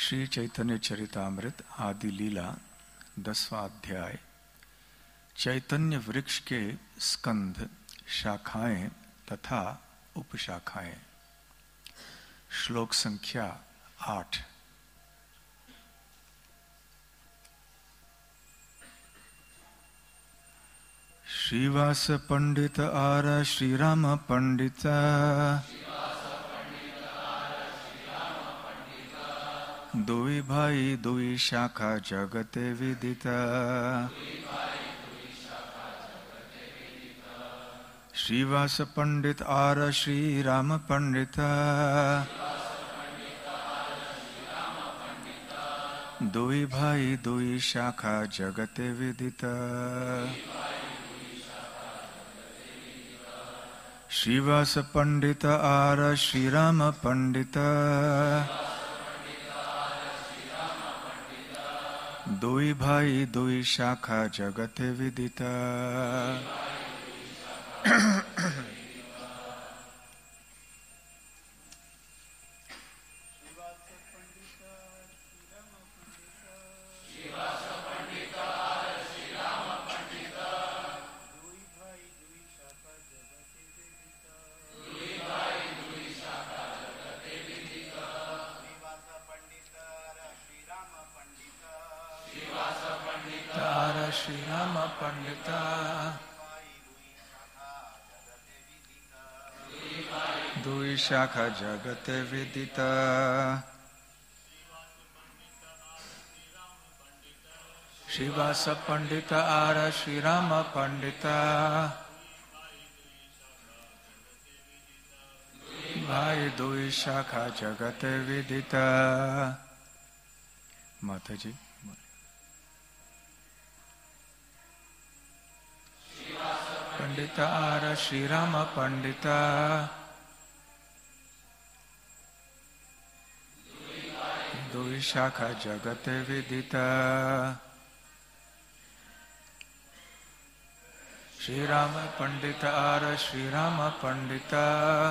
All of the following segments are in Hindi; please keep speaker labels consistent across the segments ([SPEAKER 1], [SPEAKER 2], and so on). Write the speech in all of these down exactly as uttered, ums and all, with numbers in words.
[SPEAKER 1] श्री चैतन्य चरितामृत आदि लीला दसवां अध्याय। चैतन्य वृक्ष के स्कंध, शाखाएं तथा उपशाखाएं। श्लोक संख्या आठ। श्रीवास पंडित आर श्री राम पंडित दुई भाई दुई शाखा जगते विदिता। श्रीवास पंडित आर श्री राम पंडित दुई भाई दुई शाखा जगते विदिता। श्रीवास पंडित आर श्री राम पंडित दुई भाई दुई शाखा जगते विदिता। श्री राम पंडिता दुई शाखा जगते विदिता। श्रीवास पंडित आर श्री राम पंडिता भाई दुई शाखा जगते विदिता। माता जी। पंडिता आर श्री राम पंडिता दुई शाखा जगते विदिता। श्री राम पंडित आर श्री राम पंडिता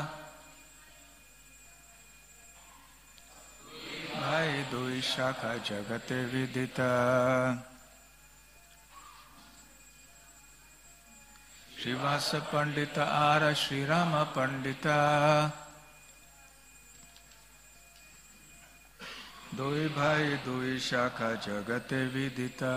[SPEAKER 1] भाई दुई शाखा जगते विदिता। श्रीवास पंडित आर श्री राम पंडिता दुई भाई दुई शाखा जगते विदिता।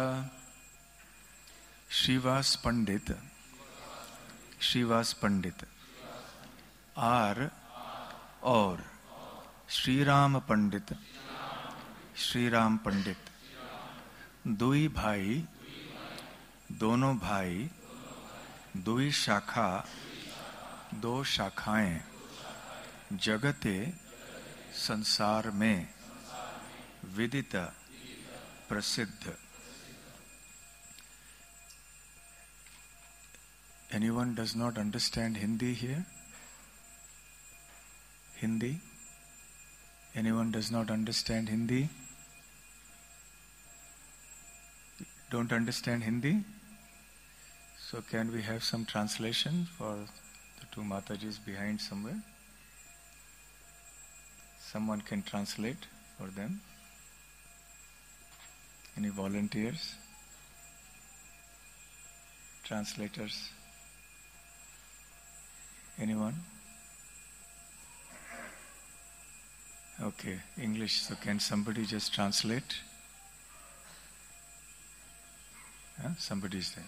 [SPEAKER 1] श्रीवास पंडित श्रीवास पंडित आर और श्री राम पंडित श्री राम पंडित दुई भाई दोनों भाई दुई शाखा दो शाखाएं जगते संसार में विदित प्रसिद्ध। Anyone does not understand Hindi here? Hindi? Anyone does not understand Hindi? Don't understand Hindi? So can we have some translation for the two Matajis behind somewhere? Someone can translate for them. Any volunteers? Translators? Anyone? Okay, English. So can somebody just translate? Huh? Somebody's there.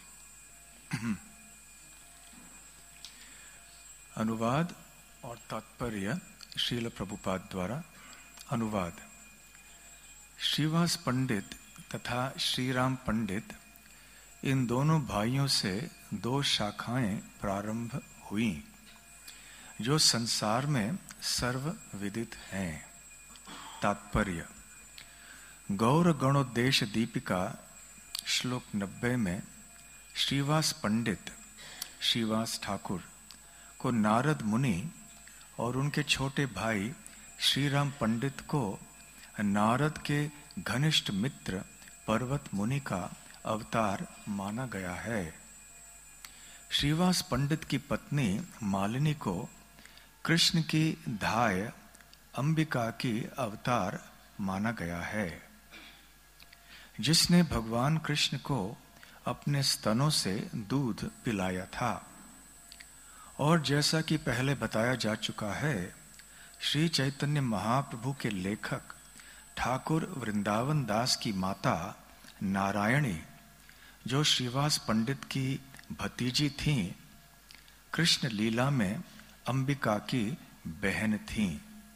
[SPEAKER 1] अनुवाद और तात्पर्य श्रील प्रभुपाद द्वारा। अनुवाद। श्रीवास पंडित तथा श्रीराम पंडित इन दोनों भाइयों से दो शाखाएं प्रारंभ हुई जो संसार में सर्व विदित हैं। तात्पर्य। गौर गणोद्देश दीपिका श्लोक नब्बे में श्रीवास पंडित श्रीवास ठाकुर को नारद मुनि और उनके छोटे भाई श्रीराम पंडित को नारद के घनिष्ठ मित्र पर्वत मुनि का अवतार माना गया है। श्रीवास पंडित की पत्नी मालिनी को कृष्ण की धाय अंबिका की अवतार माना गया है। जिसने भगवान कृष्ण को अपने स्तनों से दूध पिलाया था। और जैसा कि पहले बताया जा चुका है, श्री चैतन्य महाप्रभु के लेखक ठाकुर वृंदावन दास की माता नारायणी, जो श्रीवास पंडित की भतीजी थीं, कृष्ण लीला में अंबिका की बहन थीं।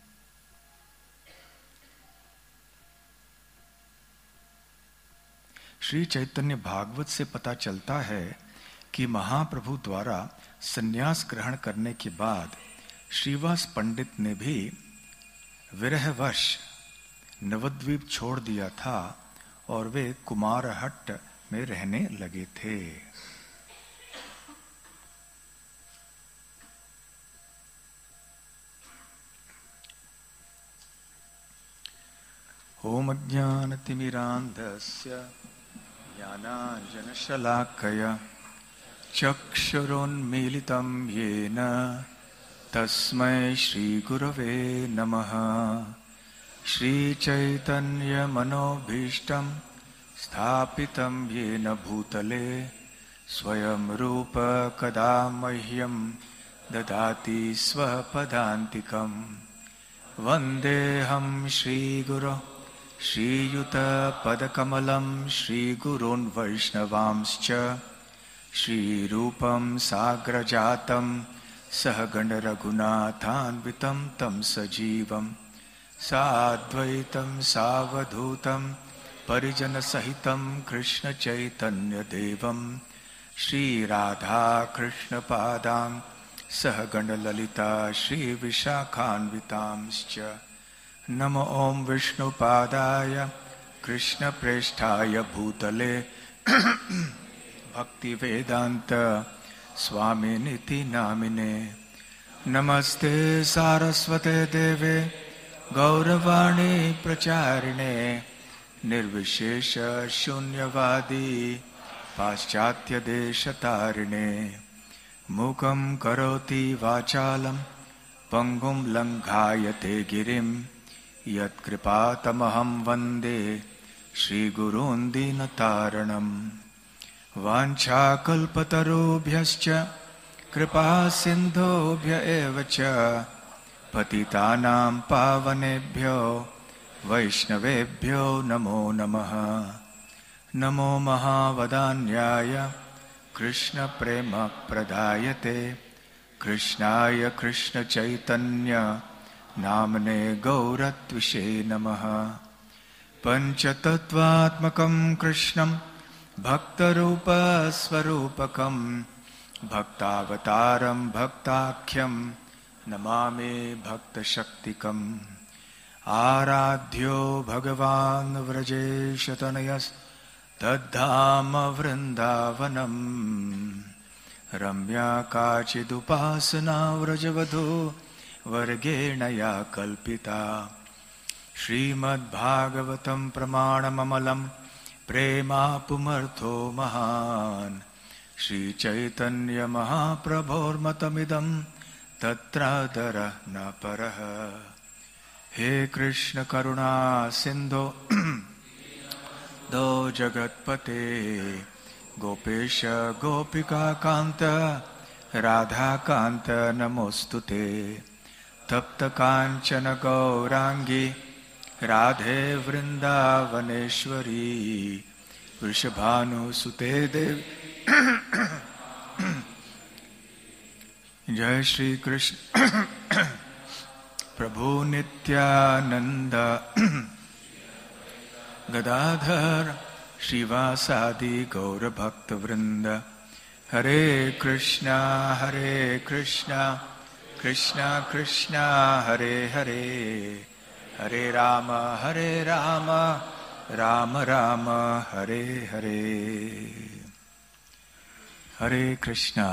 [SPEAKER 1] श्री चैतन्य भागवत से पता चलता है कि महाप्रभु द्वारा संन्यास ग्रहण करने के बाद श्रीवास पंडित ने भी विरहवश नवद्वीप छोड़ दिया था और वे कुमारहट्ट में रहने लगे थे। ओम ज्ञानतिमिरान्धस्य ज्ञानाञ्जनशलाकया चक्षुरुन्मीलितं येन तस्मै श्रीगुरवे नमः। श्रीचैतन्यमनोभीष्टं स्थापितं येन भूतले स्वयं रूप कदा मह्यं ददाति स्वपदान्तिकं। वन्देऽहं श्रीगुरो श्रीयुतपदकमलं श्रीगुरून् वैष्णवांश्च श्रीरूपं साग्रजातं सहगणरघुनाथान्वितं तं सजीवं साद्वैतं सावधूतं परिजनसहितं कृष्णचैतन्यदेवं श्रीराधाकृष्णपादां सहगणललिता श्रीविशाखान्वितांश्च। नमो ओं विष्णुपादाय कृष्णप्रेष्ठाय भूतले भक्तिवेदान्त स्वामिनिति नामिने। नमस्ते सारस्वते देवे गौरवाणी प्रचारिणे निर्विशेष शून्यवादी पाश्चात्यदेशतारिणे। मूकं करोति वाचालं पंगुं लङ्घायते गिरिं यत्कृपातमहं वन्दे श्रीगुरून् दीनतारणम्। वाञ्छाकल्पतरुभ्यश्च कृपा सिन्धुभ्य एव च पतितानां पावनेभ्यो वैष्णवेभ्यो नमो नमः। नमो महावदान्याय कृष्णप्रेमप्रदायते कृष्णाय कृष्णचैतन्य नामने गौरत्विषे नमः। पञ्चतत्त्वात्मकं कृष्णं भक्तरूपस्वरूपकं भक्तावतारं भक्ताख्यं नमामि भक्तशक्तिकम्। आराध्यो भगवान् व्रजेशतनयस्तद्धाम वृन्दावनम्। रम्या काचिदुपासना व्रजवधू वर्गेण या कल्पिता। श्रीमद्भागवतं प्रमाणममलं प्रेमापुमर्थो महान्। श्रीचैतन्यमहाप्रभोर्मतमिदं तत्रादरः न परः। हे कृष्ण करुणा सिन्धो दो जगत्पते गोपेश गोपिकाकान्त राधाकान्त नमोस्तुते। तप्त कांचन गौरांगी राधे वृंदावनेश्वरी वृषभानुसुते देवी। जय श्री कृष्ण प्रभु नित्यानंद गदाधर श्रीवासादि गौर भक्त वृंद। हरे कृष्णा हरे कृष्णा कृष्णा कृष्णा हरे हरे हरे राम हरे राम राम राम हरे हरे। हरे कृष्णा।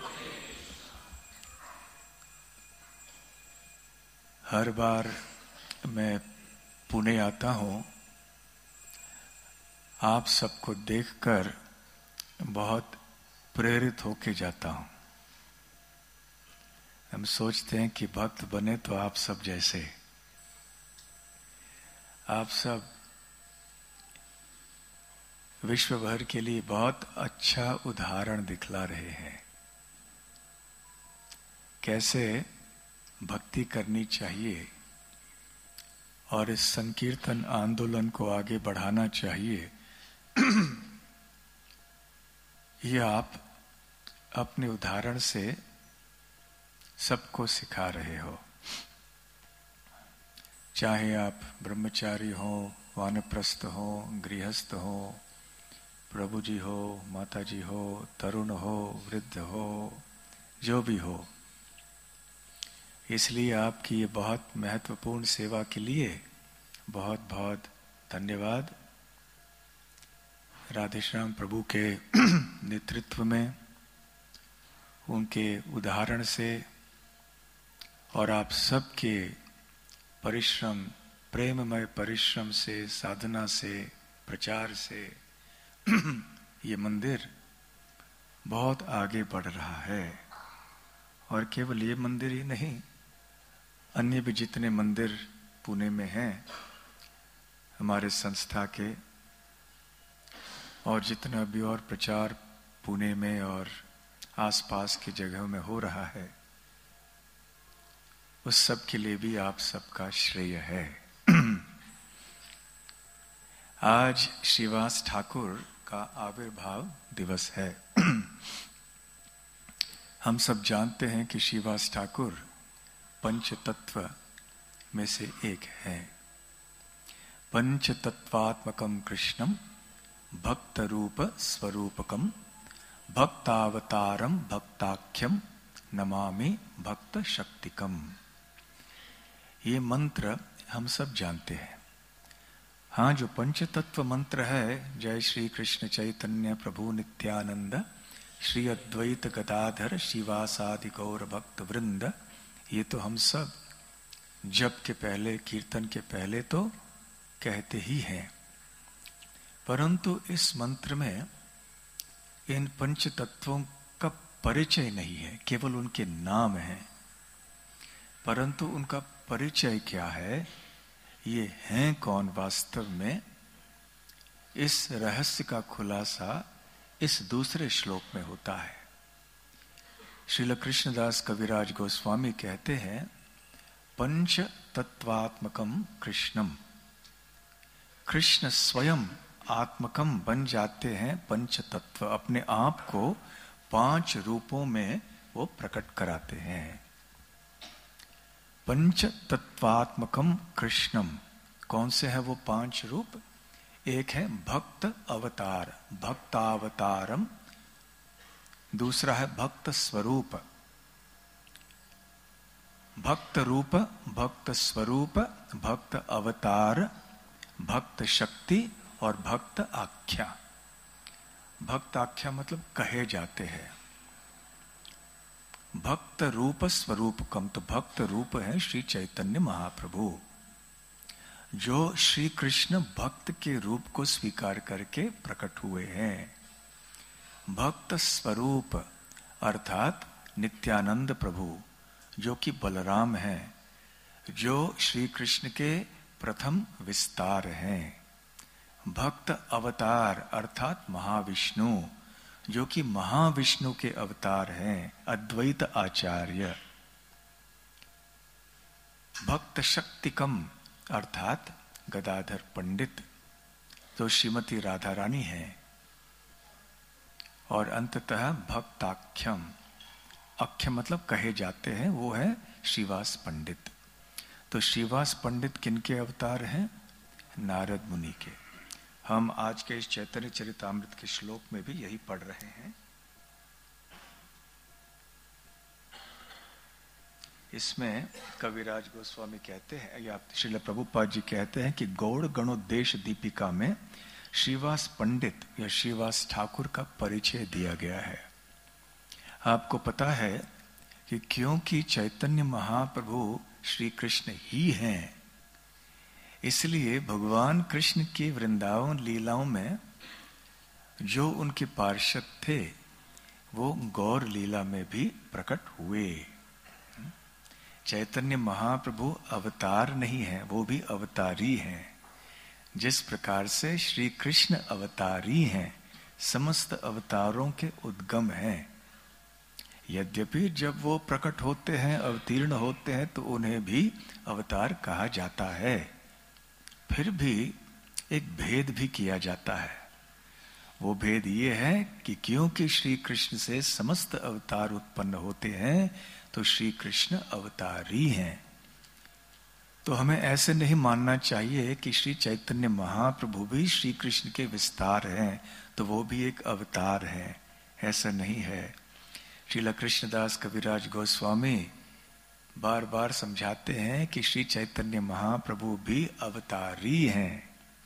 [SPEAKER 1] हर बार मैं पुणे आता हूँ, आप सबको देखकर बहुत प्रेरित होके जाता हूँ। हम सोचते हैं कि भक्त बने तो आप सब जैसे। आप सब विश्व भर के लिए बहुत अच्छा उदाहरण दिखला रहे हैं, कैसे भक्ति करनी चाहिए और इस संकीर्तन आंदोलन को आगे बढ़ाना चाहिए। ये आप अपने उदाहरण से सबको सिखा रहे हो, चाहे आप ब्रह्मचारी हो, वानप्रस्थ हो, गृहस्थ हो, प्रभु जी हो, माता जी हो, तरुण हो, वृद्ध हो, जो भी हो। इसलिए आपकी ये बहुत महत्वपूर्ण सेवा के लिए बहुत बहुत धन्यवाद। राधेश्याम प्रभु के नेतृत्व में, उनके उदाहरण से और आप सबके परिश्रम, प्रेममय परिश्रम से, साधना से, प्रचार से ये मंदिर बहुत आगे बढ़ रहा है। और केवल ये मंदिर ही नहीं, अन्य भी जितने मंदिर पुणे में हैं हमारे संस्था के, और जितना भी और प्रचार पुणे में और आसपास की जगहों में हो रहा है, उस सब के लिए भी आप सबका श्रेय है। आज श्रीवास ठाकुर का आविर्भाव दिवस है। हम सब जानते हैं कि श्रीवास ठाकुर पंच तत्व में से एक है। पंच तत्वात्मकम कृष्णम भक्त रूप स्वरूपकम भक्तावतारम भक्ताख्यम नमामि भक्त शक्तिकम। ये मंत्र हम सब जानते हैं। हाँ, जो पंच तत्व मंत्र है, जय श्री कृष्ण चैतन्य प्रभु नित्यानंद श्री अद्वैत गदाधर श्रीवासादि गौर भक्त वृंद, ये तो हम सब जप के पहले, कीर्तन के पहले तो कहते ही हैं। परंतु इस मंत्र में इन पंच तत्वों का परिचय नहीं है, केवल उनके नाम है। परंतु उनका परिचय क्या है, ये हैं कौन वास्तव में, इस रहस्य का खुलासा इस दूसरे श्लोक में होता है। श्रील कृष्णदास कविराज गोस्वामी कहते हैं, पंच तत्वात्मकम कृष्णम। कृष्ण स्वयं आत्मकम बन जाते हैं पंच तत्व, अपने आप को पांच रूपों में वो प्रकट कराते हैं। पंच तत्वात्मकम कृष्णम, कौन से है वो पांच रूप? एक है भक्त अवतार, भक्तावतारम। दूसरा है भक्त स्वरूप, भक्त रूप, भक्त स्वरूप, भक्त अवतार, भक्त शक्ति और भक्त आख्या। भक्त आख्या मतलब कहे जाते हैं। भक्त रूप स्वरूपकम, तो भक्त रूप है श्री चैतन्य महाप्रभु, जो श्री कृष्ण भक्त के रूप को स्वीकार करके प्रकट हुए हैं। भक्त स्वरूप अर्थात नित्यानंद प्रभु, जो कि बलराम हैं, जो श्री कृष्ण के प्रथम विस्तार हैं। भक्त अवतार अर्थात महाविष्णु, जो कि महाविष्णु के अवतार हैं, अद्वैत आचार्य। भक्त शक्तिकम अर्थात गदाधर पंडित, जो श्रीमती राधा रानी है। और अंततः भक्ताख्यम, अख्य मतलब कहे जाते हैं, वो है श्रीवास पंडित। तो श्रीवास पंडित किनके अवतार हैं? नारद मुनि के। हम आज के इस चैतन्य चरितामृत के श्लोक में भी यही पढ़ रहे हैं। इसमें कविराज गोस्वामी कहते हैं, या श्रील प्रभुपाद जी कहते हैं कि गौड़ गणोद्देश दीपिका में श्रीवास पंडित या श्रीवास ठाकुर का परिचय दिया गया है। आपको पता है कि क्योंकि चैतन्य महाप्रभु श्री कृष्ण ही हैं, इसलिए भगवान कृष्ण की वृंदावन लीलाओं में जो उनके पार्षद थे, वो गौर लीला में भी प्रकट हुए। चैतन्य महाप्रभु अवतार नहीं है, वो भी अवतारी हैं। जिस प्रकार से श्री कृष्ण अवतारी हैं, समस्त अवतारों के उद्गम हैं। यद्यपि जब वो प्रकट होते हैं, अवतीर्ण होते हैं, तो उन्हें भी अवतार कहा जाता है, फिर भी एक भेद भी किया जाता है। वो भेद ये है कि क्योंकि श्री कृष्ण से समस्त अवतार उत्पन्न होते हैं, तो श्री कृष्ण अवतारी हैं। तो हमें ऐसे नहीं मानना चाहिए कि श्री चैतन्य महाप्रभु भी श्री कृष्ण के विस्तार हैं, तो वो भी एक अवतार है। ऐसा नहीं है। श्रील कृष्णदास कविराज गोस्वामी बार बार समझाते हैं कि श्री चैतन्य महाप्रभु भी अवतारी हैं।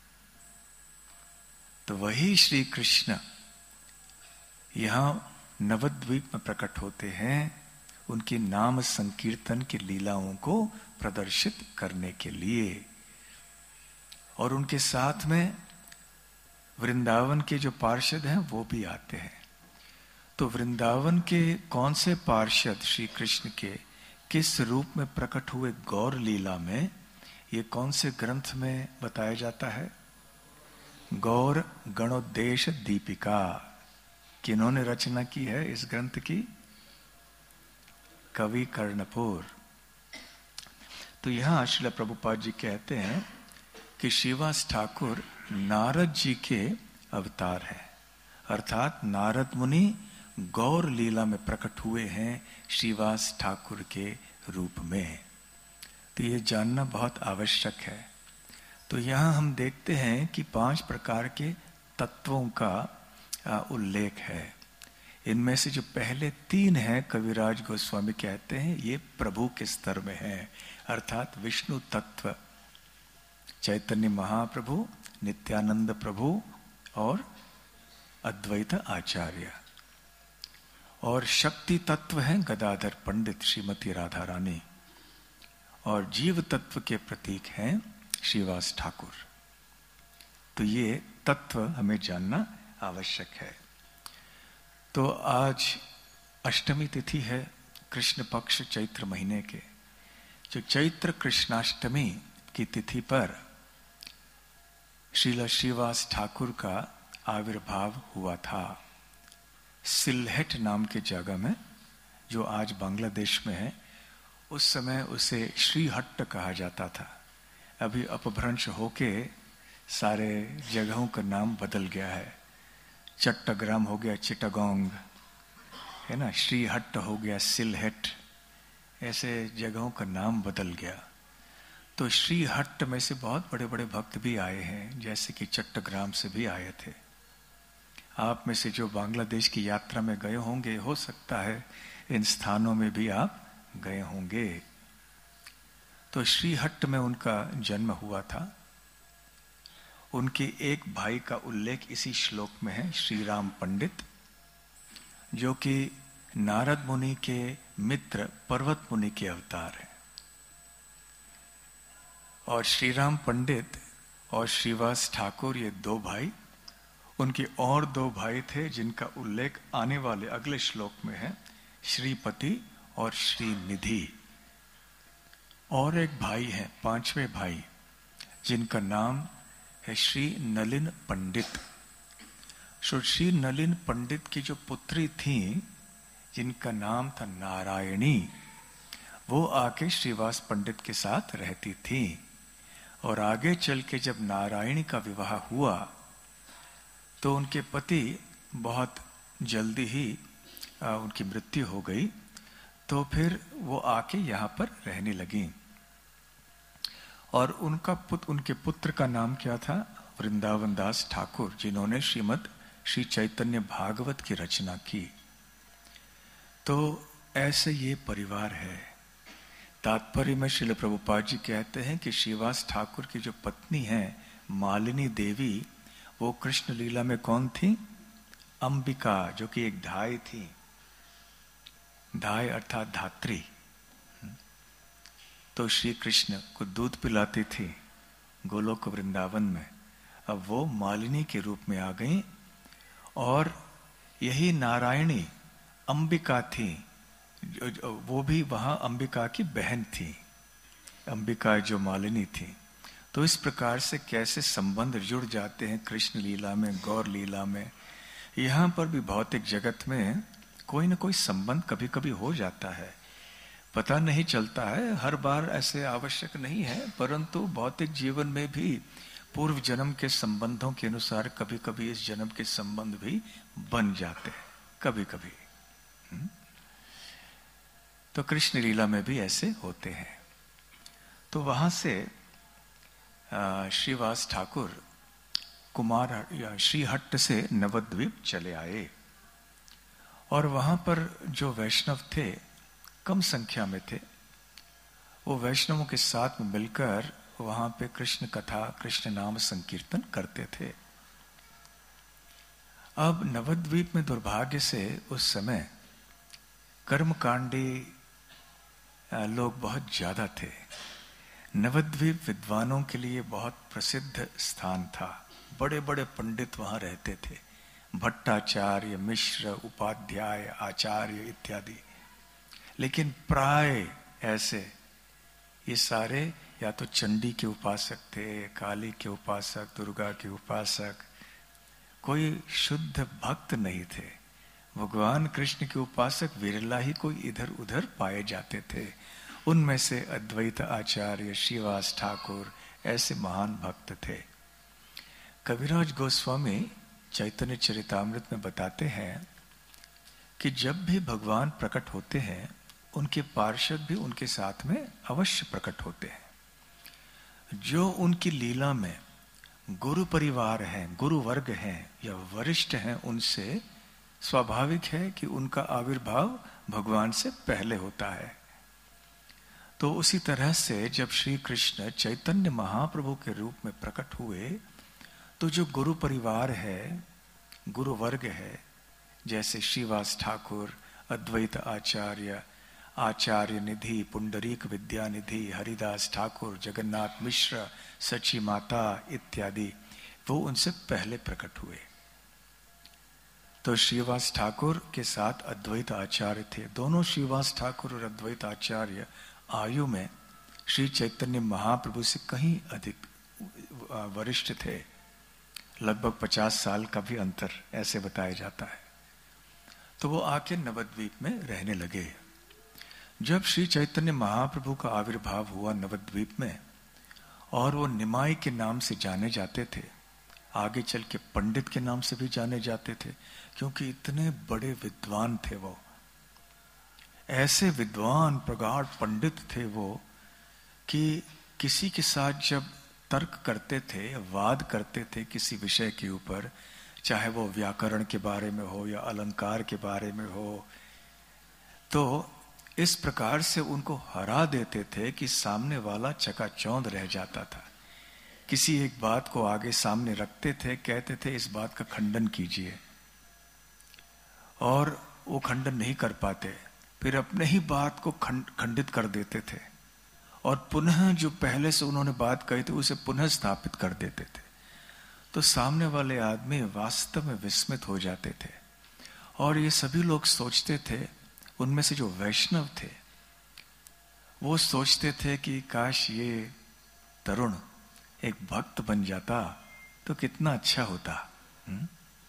[SPEAKER 1] तो वही श्री कृष्ण यहां नवद्वीप में प्रकट होते हैं, उनकी नाम संकीर्तन की लीलाओं को प्रदर्शित करने के लिए। और उनके साथ में वृंदावन के जो पार्षद हैं वो भी आते हैं। तो वृंदावन के कौन से पार्षद श्री कृष्ण के किस रूप में प्रकट हुए गौर लीला में, ये कौन से ग्रंथ में बताया जाता है? गौर गणोद्देश दीपिका। किन्होंने रचना की है इस ग्रंथ की? कवि कर्णपुर। तो यहां श्रील प्रभुपाद जी कहते हैं कि श्रीवास ठाकुर नारद जी के अवतार हैं, अर्थात नारद मुनि गौर लीला में प्रकट हुए हैं श्रीवास ठाकुर के रूप में। तो ये जानना बहुत आवश्यक है। तो यहां हम देखते हैं कि पांच प्रकार के तत्वों का उल्लेख है। इनमें से जो पहले तीन हैं, कविराज गोस्वामी कहते हैं ये प्रभु के स्तर में है, अर्थात विष्णु तत्व, चैतन्य महाप्रभु, नित्यानंद प्रभु और अद्वैत आचार्य। और शक्ति तत्व हैं गदाधर पंडित, श्रीमती राधा रानी। और जीव तत्व के प्रतीक हैं श्रीवास ठाकुर। तो ये तत्व हमें जानना आवश्यक है। तो आज अष्टमी तिथि है कृष्ण पक्ष चैत्र महीने के। जो चैत्र कृष्णाष्टमी की तिथि पर श्रील श्रीवास ठाकुर का आविर्भाव हुआ था सिलहेट नाम के जगह में, जो आज बांग्लादेश में है। उस समय उसे श्रीहट्ट कहा जाता था। अभी अपभ्रंश होके सारे जगहों का नाम बदल गया है। चट्टग्राम हो गया चिटागोंग, है ना, श्रीहट्ट हो गया सिलहेट, ऐसे जगहों का नाम बदल गया। तो श्रीहट्ट में से बहुत बड़े बड़े भक्त भी आए हैं, जैसे कि चट्टग्राम से भी आए थे। आप में से जो बांग्लादेश की यात्रा में गए होंगे, हो सकता है इन स्थानों में भी आप गए होंगे। तो श्रीहट्ट में उनका जन्म हुआ था। उनके एक भाई का उल्लेख इसी श्लोक में है, श्री राम पंडित, जो कि नारद मुनि के मित्र पर्वत मुनि के अवतार हैं। और श्री राम पंडित और श्रीवास ठाकुर, ये दो भाई। उनके और दो भाई थे जिनका उल्लेख आने वाले अगले श्लोक में है, श्रीपति और श्रीनिधि। और एक भाई है, पांचवें भाई, जिनका नाम है श्री नलिन पंडित। श्री नलिन पंडित की जो पुत्री थी, जिनका नाम था नारायणी, वो आके श्रीवास पंडित के साथ रहती थी। और आगे चल के जब नारायणी का विवाह हुआ तो उनके पति बहुत जल्दी ही आ, उनकी मृत्यु हो गई। तो फिर वो आके यहाँ पर रहने लगी। और उनका पुत्र, उनके पुत्र का नाम क्या था? वृंदावन दास ठाकुर, जिन्होंने श्रीमद श्री चैतन्य भागवत की रचना की। तो ऐसे ये परिवार है। तात्पर्य में श्रील प्रभुपाद जी कहते हैं कि श्रीवास ठाकुर की जो पत्नी है मालिनी देवी, वो कृष्ण लीला में कौन थी? अंबिका, जो कि एक धाय थी। धाय अर्थात धात्री। तो श्री कृष्ण को दूध पिलाती थी गोलोक वृंदावन में। अब वो मालिनी के रूप में आ गई। और यही नारायणी अंबिका थी, वो भी वहां अंबिका की बहन थी। अंबिका जो मालिनी थी, तो इस प्रकार से कैसे संबंध जुड़ जाते हैं कृष्ण लीला में, गौर लीला में। यहाँ पर भी भौतिक जगत में कोई न कोई संबंध कभी कभी हो जाता है, पता नहीं चलता है, हर बार ऐसे आवश्यक नहीं है, परंतु भौतिक जीवन में भी पूर्व जन्म के संबंधों के अनुसार कभी कभी इस जन्म के संबंध भी बन जाते हैं, कभी कभी। तो कृष्ण लीला में भी ऐसे होते हैं। तो वहां से श्रीवास ठाकुर कुमार या श्रीहट्ट से नवद्वीप चले आए, और वहां पर जो वैष्णव थे, कम संख्या में थे, वो वैष्णवों के साथ में मिलकर वहां पे कृष्ण कथा, कृष्ण नाम संकीर्तन करते थे। अब नवद्वीप में दुर्भाग्य से उस समय कर्मकांडी लोग बहुत ज्यादा थे। नवद्वीप विद्वानों के लिए बहुत प्रसिद्ध स्थान था, बड़े बड़े पंडित वहां रहते थे, भट्टाचार्य, मिश्र, उपाध्याय, आचार्य इत्यादि। लेकिन प्राय ऐसे ये सारे या तो चंडी के उपासक थे, काली के उपासक, दुर्गा के उपासक, कोई शुद्ध भक्त नहीं थे। भगवान कृष्ण के उपासक विरला ही कोई इधर उधर पाए जाते थे। उनमें से अद्वैत आचार्य श्रीवास ठाकुर ऐसे महान भक्त थे। कविराज गोस्वामी चैतन्य चरितामृत में बताते हैं कि जब भी भगवान प्रकट होते हैं, उनके पार्षद भी उनके साथ में अवश्य प्रकट होते हैं। जो उनकी लीला में गुरु परिवार हैं, गुरु वर्ग हैं या वरिष्ठ हैं, उनसे स्वाभाविक है कि उनका आविर्भाव भगवान से पहले होता है। तो उसी तरह से जब श्री कृष्ण चैतन्य महाप्रभु के रूप में प्रकट हुए, तो जो गुरु परिवार है, गुरु वर्ग है, जैसे श्रीवास ठाकुर, अद्वैत आचार्य, आचार्य निधि, पुंडरीक विद्यानिधि, हरिदास ठाकुर, जगन्नाथ मिश्र, सची माता इत्यादि, वो उनसे पहले प्रकट हुए। तो श्रीवास ठाकुर के साथ अद्वैत आचार्य थे। दोनों श्रीवास ठाकुर और अद्वैत आचार्य आयु में श्री चैतन्य महाप्रभु से कहीं अधिक वरिष्ठ थे, लगभग पचास साल का भी अंतर ऐसे बताया जाता है। तो वो आके नवद्वीप में रहने लगे। जब श्री चैतन्य महाप्रभु का आविर्भाव हुआ नवद्वीप में, और वो निमाई के नाम से जाने जाते थे, आगे चल के पंडित के नाम से भी जाने जाते थे, क्योंकि इतने बड़े विद्वान थे वो। ऐसे विद्वान प्रगाढ़ पंडित थे वो कि किसी के साथ जब तर्क करते थे, वाद करते थे किसी विषय के ऊपर, चाहे वो व्याकरण के बारे में हो या अलंकार के बारे में हो, तो इस प्रकार से उनको हरा देते थे कि सामने वाला चकाचौंध रह जाता था। किसी एक बात को आगे सामने रखते थे, कहते थे इस बात का खंडन कीजिए, और वो खंडन नहीं कर पाते, फिर अपने ही बात को खंड खंडित कर देते थे, और पुनः जो पहले से उन्होंने बात कही थी उसे पुनः स्थापित कर देते थे। तो सामने वाले आदमी वास्तव में विस्मित हो जाते थे, और ये सभी लोग सोचते थे, उनमें से जो वैष्णव थे वो सोचते थे कि काश ये तरुण एक भक्त बन जाता तो कितना अच्छा होता। हुँ?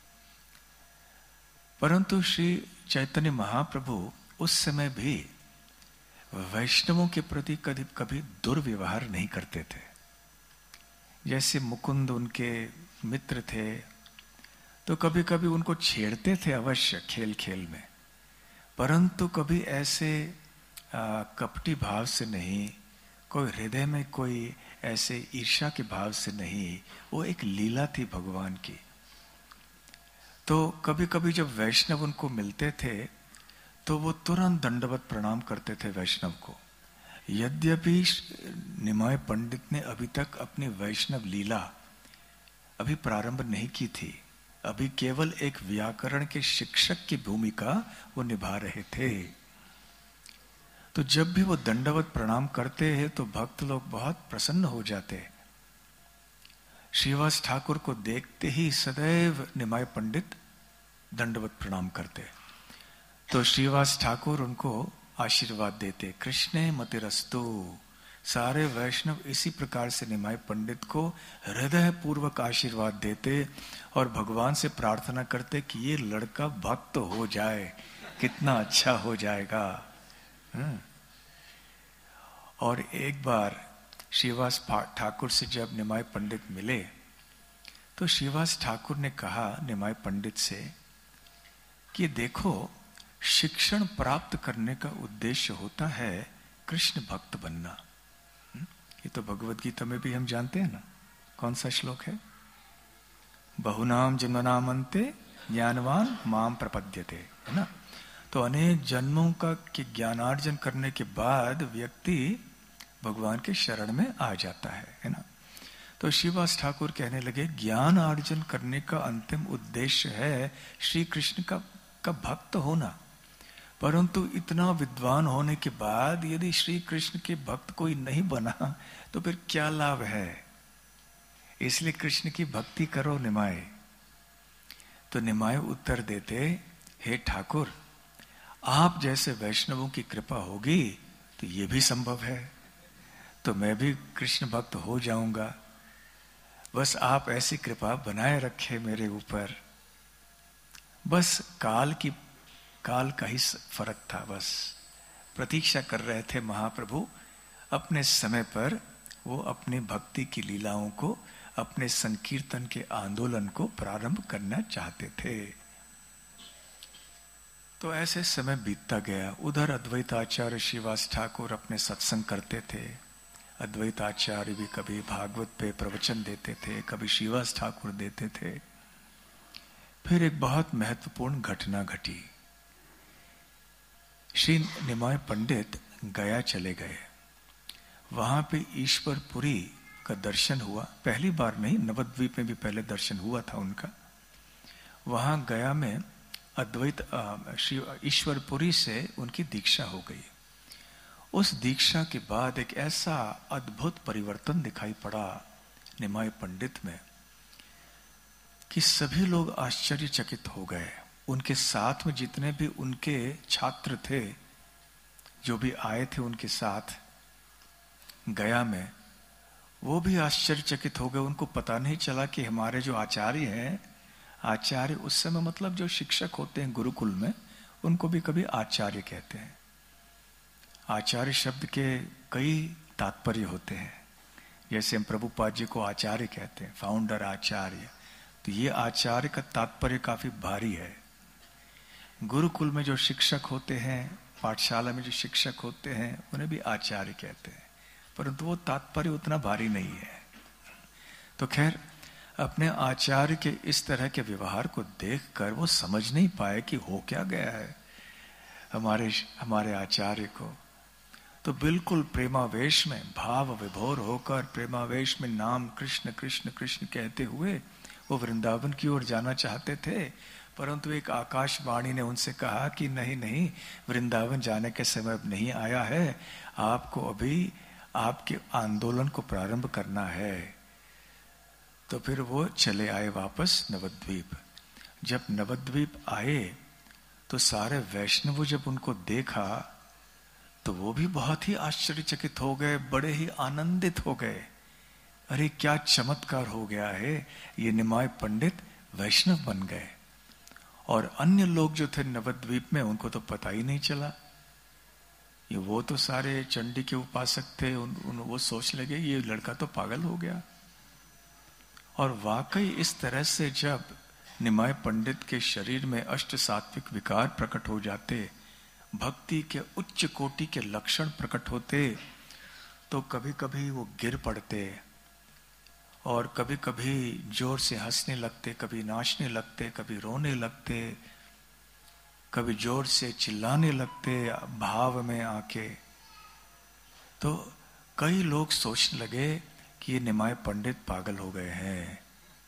[SPEAKER 1] परंतु श्री चैतन्य महाप्रभु उस समय भी वैष्णवों के प्रति कभी कभी दुर्व्यवहार नहीं करते थे। जैसे मुकुंद उनके मित्र थे, तो कभी कभी उनको छेड़ते थे अवश्य खेल खेल में, परंतु कभी ऐसे आ, कपटी भाव से नहीं, कोई हृदय में कोई ऐसे ईर्ष्या के भाव से नहीं। वो एक लीला थी भगवान की। तो कभी कभी जब वैष्णव उनको मिलते थे तो वो तुरंत दंडवत प्रणाम करते थे वैष्णव को। यद्यपि निमाय पंडित ने अभी तक अपनी वैष्णव लीला अभी प्रारंभ नहीं की थी, अभी केवल एक व्याकरण के शिक्षक की भूमिका वो निभा रहे थे। तो जब भी वो दंडवत प्रणाम करते हैं तो भक्त लोग बहुत प्रसन्न हो जाते। श्रीवास ठाकुर को देखते ही सदैव निमाय पंडित दंडवत प्रणाम करते। तो श्रीवास ठाकुर उनको आशीर्वाद देते, कृष्णे मतिरस्तु, सारे वैष्णव इसी प्रकार से निमाई पंडित को हृदय पूर्वक आशीर्वाद देते और भगवान से प्रार्थना करते कि ये लड़का भक्त हो जाए, कितना अच्छा हो जाएगा। और एक बार श्रीवास ठाकुर से जब निमाई पंडित मिले तो श्रीवास ठाकुर ने कहा निमाई पंडित से कि देखो, शिक्षण प्राप्त करने का उद्देश्य होता है कृष्ण भक्त बनना। ये तो भगवत गीता में भी हम जानते हैं ना, कौन सा श्लोक है? बहुनाम जन्मनाम अन्ते ज्ञानवान माम प्रपद्यते, है ना। तो अनेक जन्मों का कि ज्ञानार्जन करने के बाद व्यक्ति भगवान के शरण में आ जाता है, है ना। तो श्रीवास ठाकुर कहने लगे ज्ञान अर्जन करने का अंतिम उद्देश्य है श्री कृष्ण का का भक्त होना, परंतु इतना विद्वान होने के बाद यदि श्री कृष्ण के भक्त कोई नहीं बना तो फिर क्या लाभ है। इसलिए कृष्ण की भक्ति करो निमाय। तो निमाय उत्तर देते, हे ठाकुर, आप जैसे वैष्णवों की कृपा होगी तो ये भी संभव है, तो मैं भी कृष्ण भक्त हो जाऊंगा। बस आप ऐसी कृपा बनाए रखे मेरे ऊपर। बस काल की काल का ही फर्क था, बस प्रतीक्षा कर रहे थे महाप्रभु अपने समय पर वो अपनी भक्ति की लीलाओं को, अपने संकीर्तन के आंदोलन को प्रारंभ करना चाहते थे। तो ऐसे समय बीतता गया। उधर अद्वैताचार्य श्रीवास ठाकुर अपने सत्संग करते थे। अद्वैताचार्य भी कभी भागवत पे प्रवचन देते थे, कभी श्रीवास ठाकुर देते थे। फिर एक बहुत महत्वपूर्ण घटना घटी। श्री निमाय पंडित गया चले गए। वहां पे ईश्वरपुरी का दर्शन हुआ। पहली बार नहीं, नवद्वीप में भी पहले दर्शन हुआ था उनका। वहां गया में अद्वैत श्री ईश्वरपुरी से उनकी दीक्षा हो गई। उस दीक्षा के बाद एक ऐसा अद्भुत परिवर्तन दिखाई पड़ा निमाय पंडित में कि सभी लोग आश्चर्यचकित हो गए। उनके साथ में जितने भी उनके छात्र थे, जो भी आए थे उनके साथ गया में, वो भी आश्चर्यचकित हो गए। उनको पता नहीं चला कि हमारे जो आचार्य हैं, आचार्य उस समय मतलब जो शिक्षक होते हैं गुरुकुल में, उनको भी कभी आचार्य कहते हैं। आचार्य शब्द के कई तात्पर्य होते हैं। जैसे हम प्रभुपाद जी को आचार्य कहते हैं, फाउंडर आचार्य, तो ये आचार्य का तात्पर्य काफी भारी है। गुरुकुल में जो शिक्षक होते हैं, पाठशाला में जो शिक्षक होते हैं, उन्हें भी आचार्य कहते हैं, परंतु वो तात्पर्य उतना भारी नहीं है। तो खैर, अपने आचार्य के इस तरह के व्यवहार को देखकर वो समझ नहीं पाए कि हो क्या गया है हमारे हमारे आचार्य को। तो बिल्कुल प्रेमावेश में, भाव विभोर होकर प्रेमावेश में नाम कृष्ण कृष्ण कृष्ण कहते हुए वो वृंदावन की ओर जाना चाहते थे, परंतु एक आकाशवाणी ने उनसे कहा कि नहीं नहीं, वृंदावन जाने के समय अब नहीं आया है, आपको अभी आपके आंदोलन को प्रारंभ करना है। तो फिर वो चले आए वापस नवद्वीप। जब नवद्वीप आए तो सारे वैष्णव जब उनको देखा तो वो भी बहुत ही आश्चर्यचकित हो गए, बड़े ही आनंदित हो गए। अरे क्या चमत्कार हो गया है, ये निमाय पंडित वैष्णव बन गए। और अन्य लोग जो थे नवद्वीप में, उनको तो पता ही नहीं चला। ये वो तो सारे चंडी के उपासक थे, उन, उन वो सोच लगे ये लड़का तो पागल हो गया। और वाकई इस तरह से जब निमाय पंडित के शरीर में अष्ट सात्विक विकार प्रकट हो जाते, भक्ति के उच्च कोटि के लक्षण प्रकट होते, तो कभी कभी वो गिर पड़ते और कभी कभी जोर से हंसने लगते, कभी नाचने लगते, कभी रोने लगते, कभी जोर से चिल्लाने लगते भाव में आके। तो कई लोग सोचने लगे कि ये निमाय पंडित पागल हो गए हैं।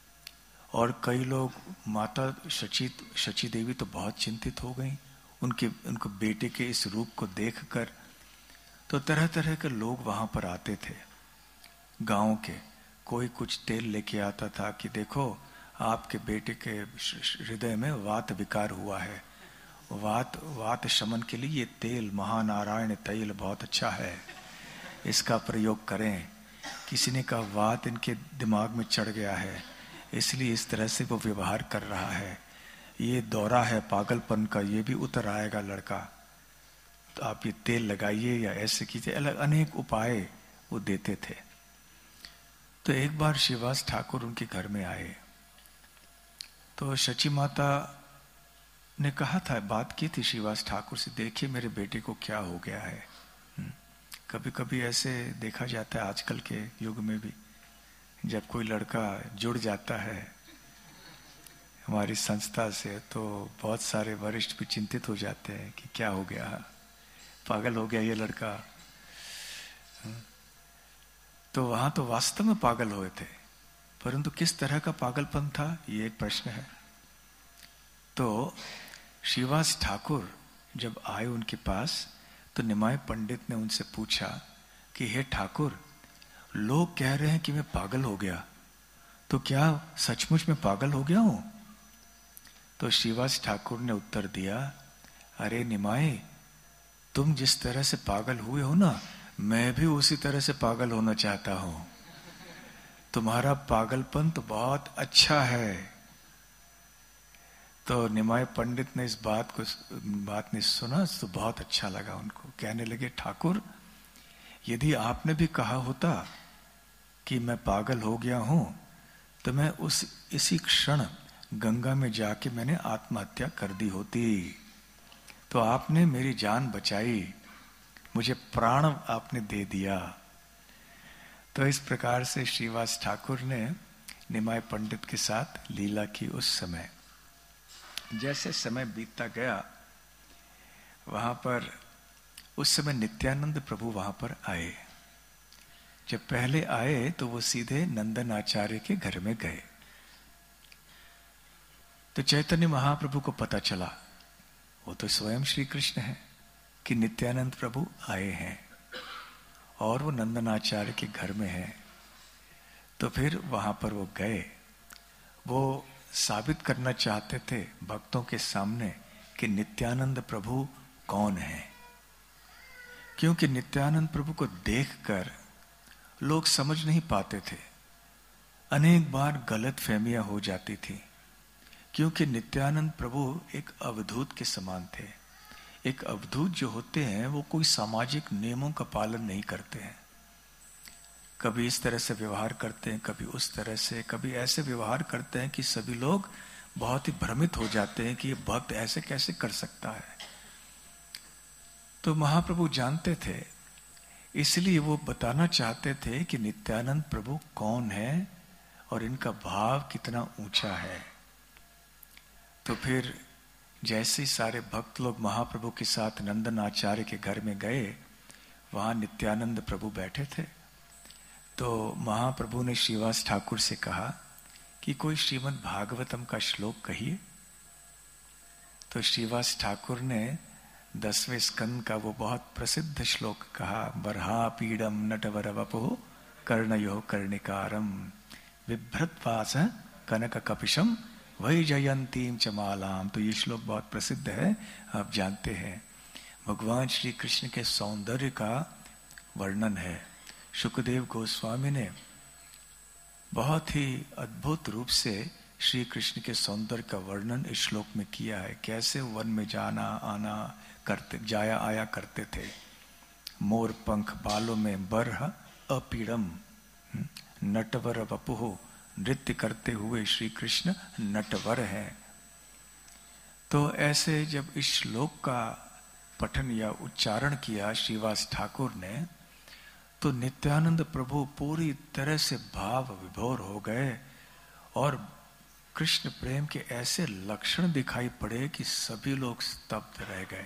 [SPEAKER 1] और कई लोग, माता शची शची देवी तो बहुत चिंतित हो गई उनके उनको बेटे के इस रूप को देखकर। तो तरह तरह के लोग वहां पर आते थे गांव के। कोई कुछ तेल लेके आता था कि देखो आपके बेटे के हृदय में वात विकार हुआ है, वात वात शमन के लिए ये तेल महानारायण तेल बहुत अच्छा है, इसका प्रयोग करें। किसी ने कहा बात इनके दिमाग में चढ़ गया है, इसलिए इस तरह से वो व्यवहार कर रहा है, ये दौरा है पागलपन का, ये भी उतर आएगा लड़का, तो आप ये तेल लगाइए या ऐसे कीजिए, अलग अनेक उपाय वो देते थे। तो एक बार श्रीवास ठाकुर उनके घर में आए तो शची माता ने कहा था, बात की थी श्रीवास ठाकुर से, देखिए मेरे बेटे को क्या हो गया है। कभी कभी ऐसे देखा जाता है आजकल के युग में भी, जब कोई लड़का जुड़ जाता है हमारी संस्था से तो बहुत सारे वरिष्ठ भी चिंतित हो जाते हैं कि क्या हो गया, पागल हो गया ये लड़का। तो वहां तो वास्तव में पागल हुए थे, परंतु किस तरह का पागलपन था ये एक प्रश्न है। तो श्रीवास ठाकुर जब आए उनके पास तो निमाय पंडित ने उनसे पूछा कि हे ठाकुर, लोग कह रहे हैं कि मैं पागल हो गया, तो क्या सचमुच में पागल हो गया हूं? तो श्रीवास ठाकुर ने उत्तर दिया, अरे निमाय, तुम जिस तरह से पागल हुए हो ना, मैं भी उसी तरह से पागल होना चाहता हूं। तुम्हारा पागलपन तो बहुत अच्छा है। तो निमाय पंडित ने इस बात को बात ने सुना तो बहुत अच्छा लगा उनको। कहने लगे, ठाकुर, यदि आपने भी कहा होता कि मैं पागल हो गया हूं तो मैं उस इसी क्षण गंगा में जाके मैंने आत्महत्या कर दी होती। तो आपने मेरी जान बचाई, मुझे प्राण आपने दे दिया। तो इस प्रकार से श्रीवास ठाकुर ने निमाय पंडित के साथ लीला की। उस समय जैसे समय बीतता गया, वहां पर उस समय नित्यानंद प्रभु वहां पर आए। जब पहले आए तो वो सीधे नंदन आचार्य के घर में गए। तो चैतन्य महाप्रभु को पता चला, वो तो स्वयं श्री कृष्ण है, कि नित्यानंद प्रभु आए हैं और वो नंदनाचार्य के घर में है। तो फिर वहां पर वो गए। वो साबित करना चाहते थे भक्तों के सामने कि नित्यानंद प्रभु कौन है, क्योंकि नित्यानंद प्रभु को देखकर लोग समझ नहीं पाते थे। अनेक बार गलत फहमियां हो जाती थी, क्योंकि नित्यानंद प्रभु एक अवधूत के समान थे। एक अवधूत जो होते हैं वो कोई सामाजिक नियमों का पालन नहीं करते हैं। कभी इस तरह से व्यवहार करते हैं, कभी उस तरह से, कभी ऐसे व्यवहार करते हैं कि सभी लोग बहुत ही भ्रमित हो जाते हैं कि ये भक्त ऐसे कैसे कर सकता है। तो महाप्रभु जानते थे, इसलिए वो बताना चाहते थे कि नित्यानंद प्रभु कौन है और इनका भाव कितना ऊंचा है। तो फिर जैसे सारे भक्त लोग महाप्रभु के साथ नंदन आचार्य के घर में गए, वहां नित्यानंद प्रभु बैठे थे। तो महाप्रभु ने श्रीवास ठाकुर से कहा कि कोई श्रीमद् भागवतम का श्लोक कहिए। तो श्रीवास ठाकुर ने दसवें स्कंद का वो बहुत प्रसिद्ध श्लोक कहा, बरहा पीडम नटवर वपुः कर्णयो कर्णिकारम बिभ्रत्वास कनक कपिशम वही जयंतीम चमालाम। तो ये श्लोक बहुत प्रसिद्ध है, आप जानते हैं। भगवान श्री कृष्ण के सौंदर्य का वर्णन है। शुकदेव गोस्वामी ने बहुत ही अद्भुत रूप से श्री कृष्ण के सौंदर्य का वर्णन इस श्लोक में किया है। कैसे वन में जाना आना करते, जाया आया करते थे, मोर पंख बालों में बरह अपीड़म, नटवर वपुः, नृत्य करते हुए श्री कृष्ण नटवर है। तो ऐसे जब इस श्लोक का पठन या उच्चारण किया श्रीवास ठाकुर ने, तो नित्यानंद प्रभु पूरी तरह से भाव विभोर हो गए और कृष्ण प्रेम के ऐसे लक्षण दिखाई पड़े कि सभी लोग स्तब्ध रह गए।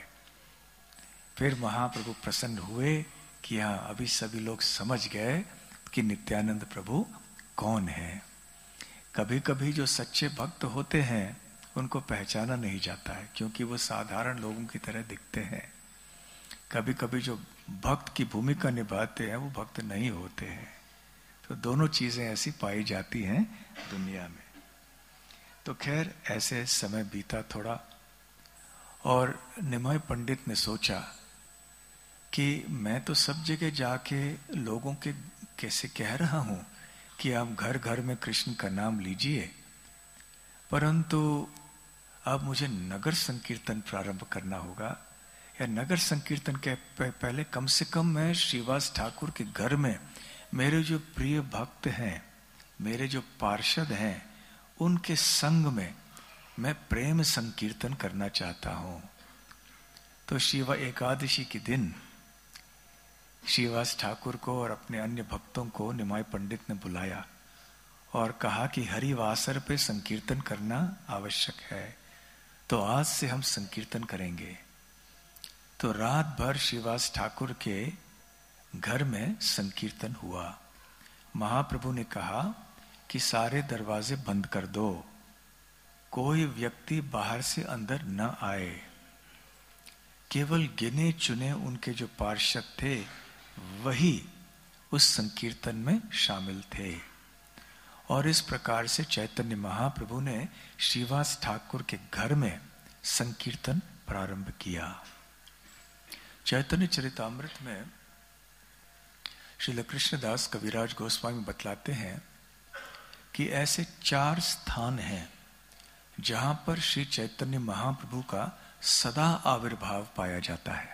[SPEAKER 1] फिर महाप्रभु प्रसन्न हुए कि हाँ, अभी सभी लोग समझ गए कि नित्यानंद प्रभु कौन है। कभी कभी जो सच्चे भक्त होते हैं उनको पहचाना नहीं जाता है, क्योंकि वो साधारण लोगों की तरह दिखते हैं। कभी कभी जो भक्त की भूमिका निभाते हैं वो भक्त नहीं होते हैं। तो दोनों चीजें ऐसी पाई जाती हैं दुनिया में। तो खैर ऐसे समय बीता थोड़ा, और निमाय पंडित ने सोचा कि मैं तो सब जगह जाके लोगों के कैसे कह रहा हूं कि आप घर घर में कृष्ण का नाम लीजिए, परंतु अब मुझे नगर संकीर्तन प्रारंभ करना होगा, या नगर संकीर्तन के पहले कम से कम मैं श्रीवास ठाकुर के घर में मेरे जो प्रिय भक्त हैं, मेरे जो पार्षद हैं, उनके संग में मैं प्रेम संकीर्तन करना चाहता हूं। तो शिवा एकादशी के दिन श्रीवास ठाकुर को और अपने अन्य भक्तों को निमाय पंडित ने बुलाया और कहा कि हरिवासर पे संकीर्तन करना आवश्यक है, तो आज से हम संकीर्तन करेंगे। तो रात भर श्रीवास ठाकुर के घर में संकीर्तन हुआ। महाप्रभु ने कहा कि सारे दरवाजे बंद कर दो, कोई व्यक्ति बाहर से अंदर न आए। केवल गिने चुने उनके जो पार्षद थे वही उस संकीर्तन में शामिल थे। और इस प्रकार से चैतन्य महाप्रभु ने श्रीवास ठाकुर के घर में संकीर्तन प्रारंभ किया। चैतन्य चरितामृत में श्रील कृष्णदास कविराज गोस्वामी बतलाते हैं कि ऐसे चार स्थान हैं जहां पर श्री चैतन्य महाप्रभु का सदा आविर्भाव पाया जाता है।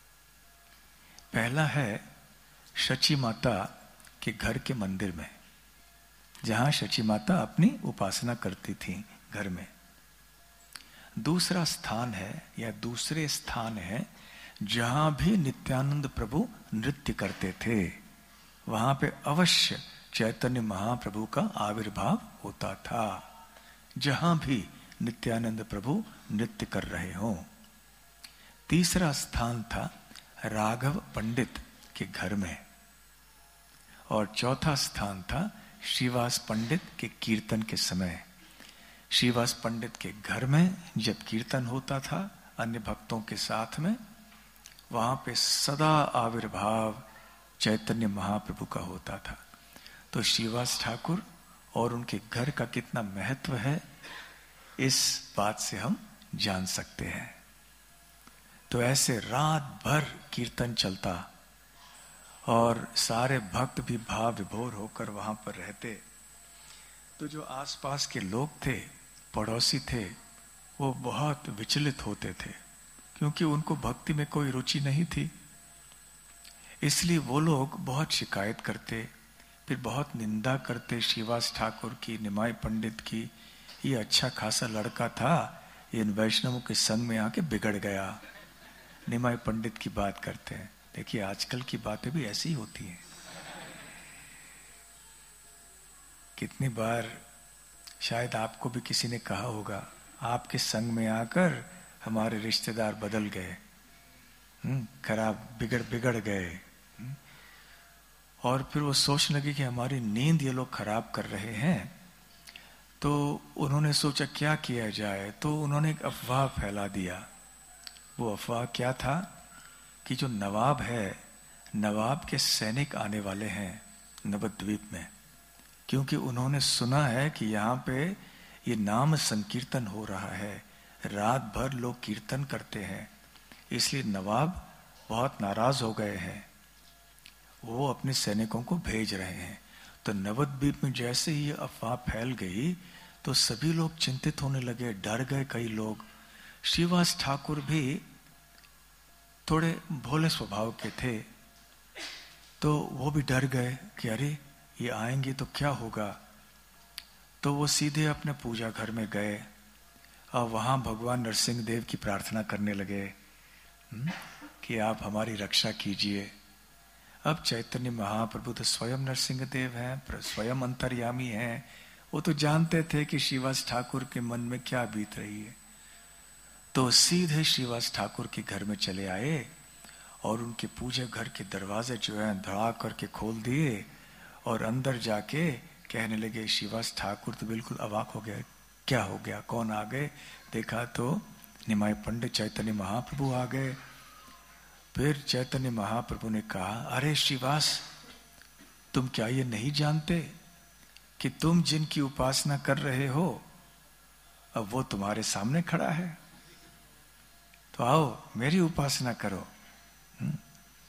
[SPEAKER 1] पहला है शची माता के घर के मंदिर में, जहां शची माता अपनी उपासना करती थी घर में। दूसरा स्थान है या दूसरे स्थान है जहां भी नित्यानंद प्रभु नृत्य करते थे, वहां पे अवश्य चैतन्य महाप्रभु का आविर्भाव होता था, जहां भी नित्यानंद प्रभु नृत्य कर रहे हों। तीसरा स्थान था राघव पंडित के घर में, और चौथा स्थान था श्रीवास पंडित के कीर्तन के समय। श्रीवास पंडित के घर में जब कीर्तन होता था अन्य भक्तों के साथ में, वहां पे सदा आविर्भाव चैतन्य महाप्रभु का होता था। तो श्रीवास ठाकुर और उनके घर का कितना महत्व है, इस बात से हम जान सकते हैं। तो ऐसे रात भर कीर्तन चलता और सारे भक्त भी भाव विभोर होकर वहां पर रहते। तो जो आसपास के लोग थे, पड़ोसी थे, वो बहुत विचलित होते थे, क्योंकि उनको भक्ति में कोई रुचि नहीं थी। इसलिए वो लोग बहुत शिकायत करते, फिर बहुत निंदा करते श्रीवास ठाकुर की, निमाय पंडित की। ये अच्छा खासा लड़का था, ये इन वैष्णवों के संग में आके बिगड़ गया। निमाय पंडित की बात करते हैं। देखिए आजकल की बातें भी ऐसी ही होती हैं। कितनी बार शायद आपको भी किसी ने कहा होगा, आपके संग में आकर हमारे रिश्तेदार बदल गए, खराब बिगड़ बिगड़ गए। और फिर वो सोचने लगे कि हमारी नींद ये लोग खराब कर रहे हैं। तो उन्होंने सोचा क्या किया जाए, तो उन्होंने एक अफवाह फैला दिया। वो अफवाह क्या था कि जो नवाब है, नवाब के सैनिक आने वाले हैं नवद्वीप में, क्योंकि उन्होंने सुना है कि यहाँ पे ये नाम संकीर्तन हो रहा है, रात भर लोग कीर्तन करते हैं, इसलिए नवाब बहुत नाराज हो गए हैं, वो अपने सैनिकों को भेज रहे हैं। तो नवद्वीप में जैसे ही ये अफवाह फैल गई तो सभी लोग चिंतित होने लगे, डर गए कई लोग। श्रीवास ठाकुर भी थोड़े भोले स्वभाव के थे, तो वो भी डर गए कि अरे ये आएंगे तो क्या होगा। तो वो सीधे अपने पूजा घर में गए और वहां भगवान नरसिंह देव की प्रार्थना करने लगे कि आप हमारी रक्षा कीजिए। अब चैतन्य महाप्रभु तो स्वयं नरसिंह देव हैं, स्वयं अंतर्यामी हैं, वो तो जानते थे कि श्रीवास ठाकुर के मन में क्या बीत रही है। तो सीधे श्रीवास ठाकुर के घर में चले आए और उनके पूजा घर के दरवाजे जो है धड़ा करके खोल दिए और अंदर जाके कहने लगे। श्रीवास ठाकुर तो बिल्कुल अवाक हो गया, क्या हो गया, कौन आ गए। देखा तो निमाय पंडित चैतन्य महाप्रभु आ गए। फिर चैतन्य महाप्रभु ने कहा, अरे श्रीवास, तुम क्या ये नहीं जानते कि तुम जिनकी उपासना कर रहे हो अब वो तुम्हारे सामने खड़ा है, तो आओ मेरी उपासना करो।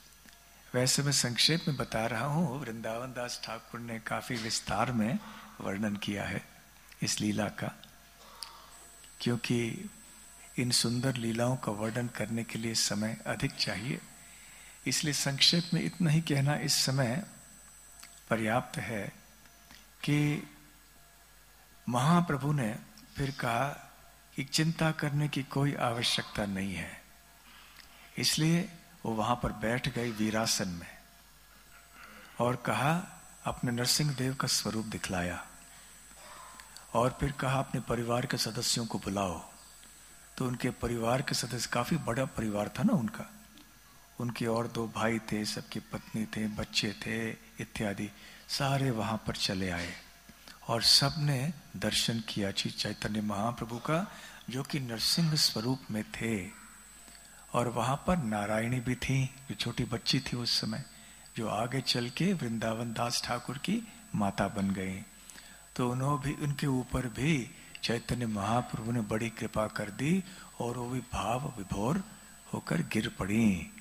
[SPEAKER 1] वैसे मैं संक्षेप में बता रहा हूँ, वृंदावन दास ठाकुर ने काफी विस्तार में वर्णन किया है इस लीला का, क्योंकि इन सुंदर लीलाओं का वर्णन करने के लिए समय अधिक चाहिए, इसलिए संक्षेप में इतना ही कहना इस समय पर्याप्त है कि महाप्रभु ने फिर कहा कि चिंता करने की कोई आवश्यकता नहीं है। इसलिए वो वहां पर बैठ गए वीरासन में और कहा, अपने नरसिंह देव का स्वरूप दिखलाया और फिर कहा अपने परिवार के सदस्यों को बुलाओ। तो उनके परिवार के सदस्य, काफी बड़ा परिवार था ना उनका, उनके और दो भाई थे, सबकी पत्नी थे, बच्चे थे इत्यादि, सारे वहां पर चले आए और सबने दर्शन किया श्री चैतन्य महाप्रभु का, जो कि नरसिंह स्वरूप में थे। और वहां पर नारायणी भी थी, जो छोटी बच्ची थी उस समय, जो आगे चल के वृंदावन दास ठाकुर की माता बन गई। तो उन्होंने भी, उनके ऊपर भी चैतन्य महाप्रभु ने बड़ी कृपा कर दी और वो भी भाव विभोर होकर गिर पड़ी।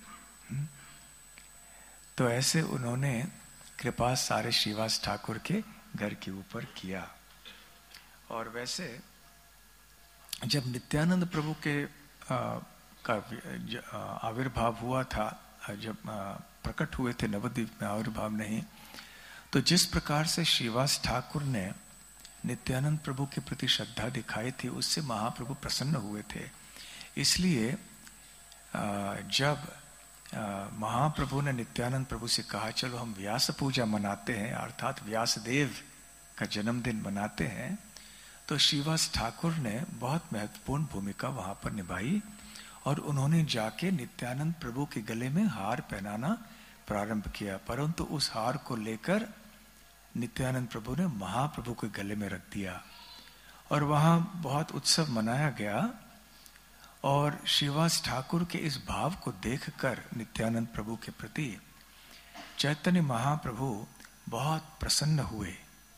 [SPEAKER 1] तो ऐसे उन्होंने कृपा सारे श्रीवास ठाकुर के घर के ऊपर किया। और वैसे जब नित्यानंद प्रभु के आ, का आविर्भाव हुआ था, जब प्रकट हुए थे नवद्वीप में, आविर्भाव नहीं, तो जिस प्रकार से श्रीवास ठाकुर ने नित्यानंद प्रभु के प्रति श्रद्धा दिखाई थी, उससे महाप्रभु प्रसन्न हुए थे। इसलिए जब महाप्रभु ने नित्यानंद प्रभु से कहा, चलो हम व्यास पूजा मनाते हैं, अर्थात व्यासदेव का जन्मदिन मनाते हैं, तो श्रीवास ठाकुर ने बहुत महत्वपूर्ण भूमिका वहां पर निभाई और उन्होंने जाके नित्यानंद प्रभु के गले में हार पहनाना प्रारंभ किया। परंतु उस हार को लेकर नित्यानंद प्रभु ने महाप्रभु के गले में रख दिया और वहां बहुत उत्सव मनाया गया। और श्रीवास ठाकुर के इस भाव को देखकर नित्यानंद प्रभु के प्रति चैतन्य महाप्रभु बहुत प्रसन्न हुए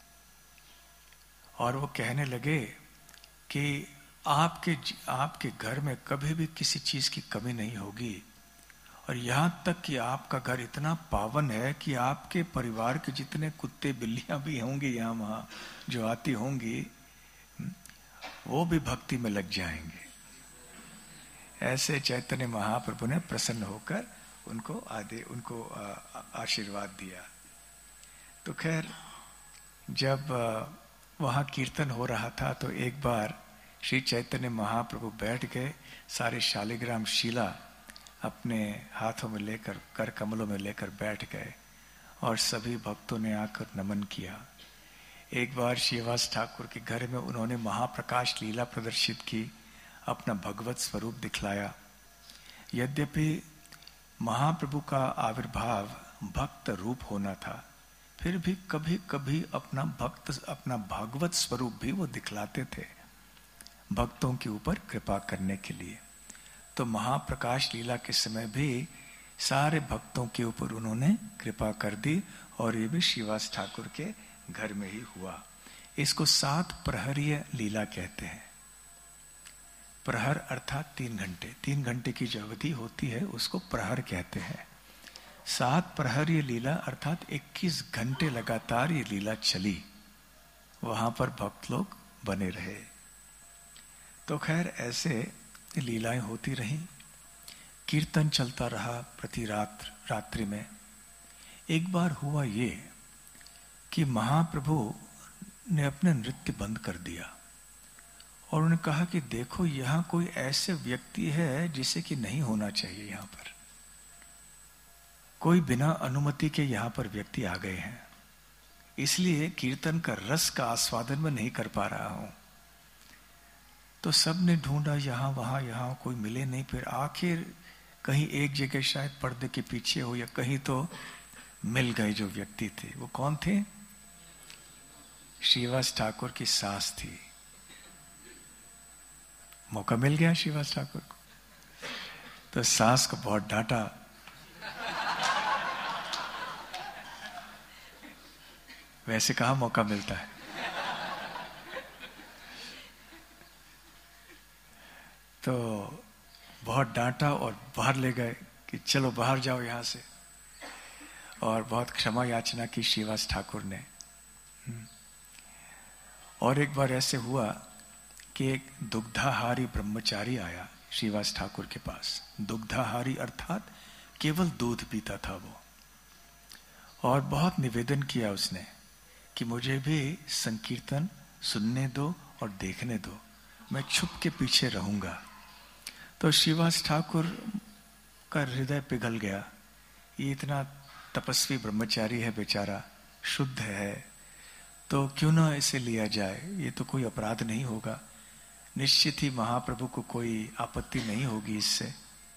[SPEAKER 1] और वो कहने लगे कि आपके आपके घर में कभी भी किसी चीज की कमी नहीं होगी, और यहां तक कि आपका घर इतना पावन है कि आपके परिवार के जितने कुत्ते बिल्लियां भी होंगी यहाँ वहां जो आती होंगी, वो भी भक्ति में लग जाएंगे। ऐसे चैतन्य महाप्रभु ने प्रसन्न होकर उनको आदि उनको आशीर्वाद दिया। तो खैर जब वहां कीर्तन हो रहा था तो एक बार श्री चैतन्य महाप्रभु बैठ गए, सारे शालिग्राम शिला अपने हाथों में लेकर, कर कमलों में लेकर बैठ गए और सभी भक्तों ने आकर नमन किया। एक बार श्रीवास ठाकुर के घर में उन्होंने महाप्रकाश लीला प्रदर्शित की, अपना भगवत स्वरूप दिखलाया। यद्यपि महाप्रभु का आविर्भाव भक्त रूप होना था, फिर भी कभी कभी अपना भक्त अपना भागवत स्वरूप भी वो दिखलाते थे भक्तों के ऊपर कृपा करने के लिए। तो महाप्रकाश लीला के समय भी सारे भक्तों के ऊपर उन्होंने कृपा कर दी और ये भी श्रीवास ठाकुर के घर में ही हुआ। इसको सात प्रहरीय लीला कहते हैं। प्रहर अर्थात तीन घंटे, तीन घंटे की जो अवधि होती है उसको प्रहर कहते हैं। सात प्रहरीय लीला अर्थात इक्कीस घंटे लगातार ये लीला चली, वहां पर भक्त लोग बने रहे। तो खैर ऐसे लीलाएं होती रहीं, कीर्तन चलता रहा प्रति रात्र रात्रि में। एक बार हुआ ये कि महाप्रभु ने अपने नृत्य बंद कर दिया और उन्होंने कहा कि देखो यहाँ कोई ऐसे व्यक्ति है जिसे कि नहीं होना चाहिए, यहाँ पर कोई बिना अनुमति के यहाँ पर व्यक्ति आ गए हैं, इसलिए कीर्तन का रस का आस्वादन में नहीं कर पा रहा हूं। तो सबने ढूंढा यहां वहां, यहां कोई मिले नहीं। फिर आखिर कहीं एक जगह शायद पर्दे के पीछे हो या कहीं तो मिल गए जो व्यक्ति थे। वो कौन थे? श्रीवास ठाकुर की सास थी। मौका मिल गया श्रीवास ठाकुर को, तो सास को बहुत डांटा। वैसे कहाँ मौका मिलता है। तो बहुत डांटा और बाहर ले गए कि चलो बाहर जाओ यहां से। और बहुत क्षमा याचना की श्रीवास ठाकुर ने। और एक बार ऐसे हुआ कि एक दुग्धाहारी ब्रह्मचारी आया श्रीवास ठाकुर के पास। दुग्धाहारी अर्थात केवल दूध पीता था वो, और बहुत निवेदन किया उसने कि मुझे भी संकीर्तन सुनने दो और देखने दो, मैं छुप के पीछे रहूंगा। तो श्रीवास ठाकुर का हृदय पिघल गया। ये इतना तपस्वी ब्रह्मचारी है बेचारा, शुद्ध है, तो क्यों ना इसे लिया जाए, ये तो कोई अपराध नहीं होगा, निश्चित ही महाप्रभु को कोई आपत्ति नहीं होगी इससे।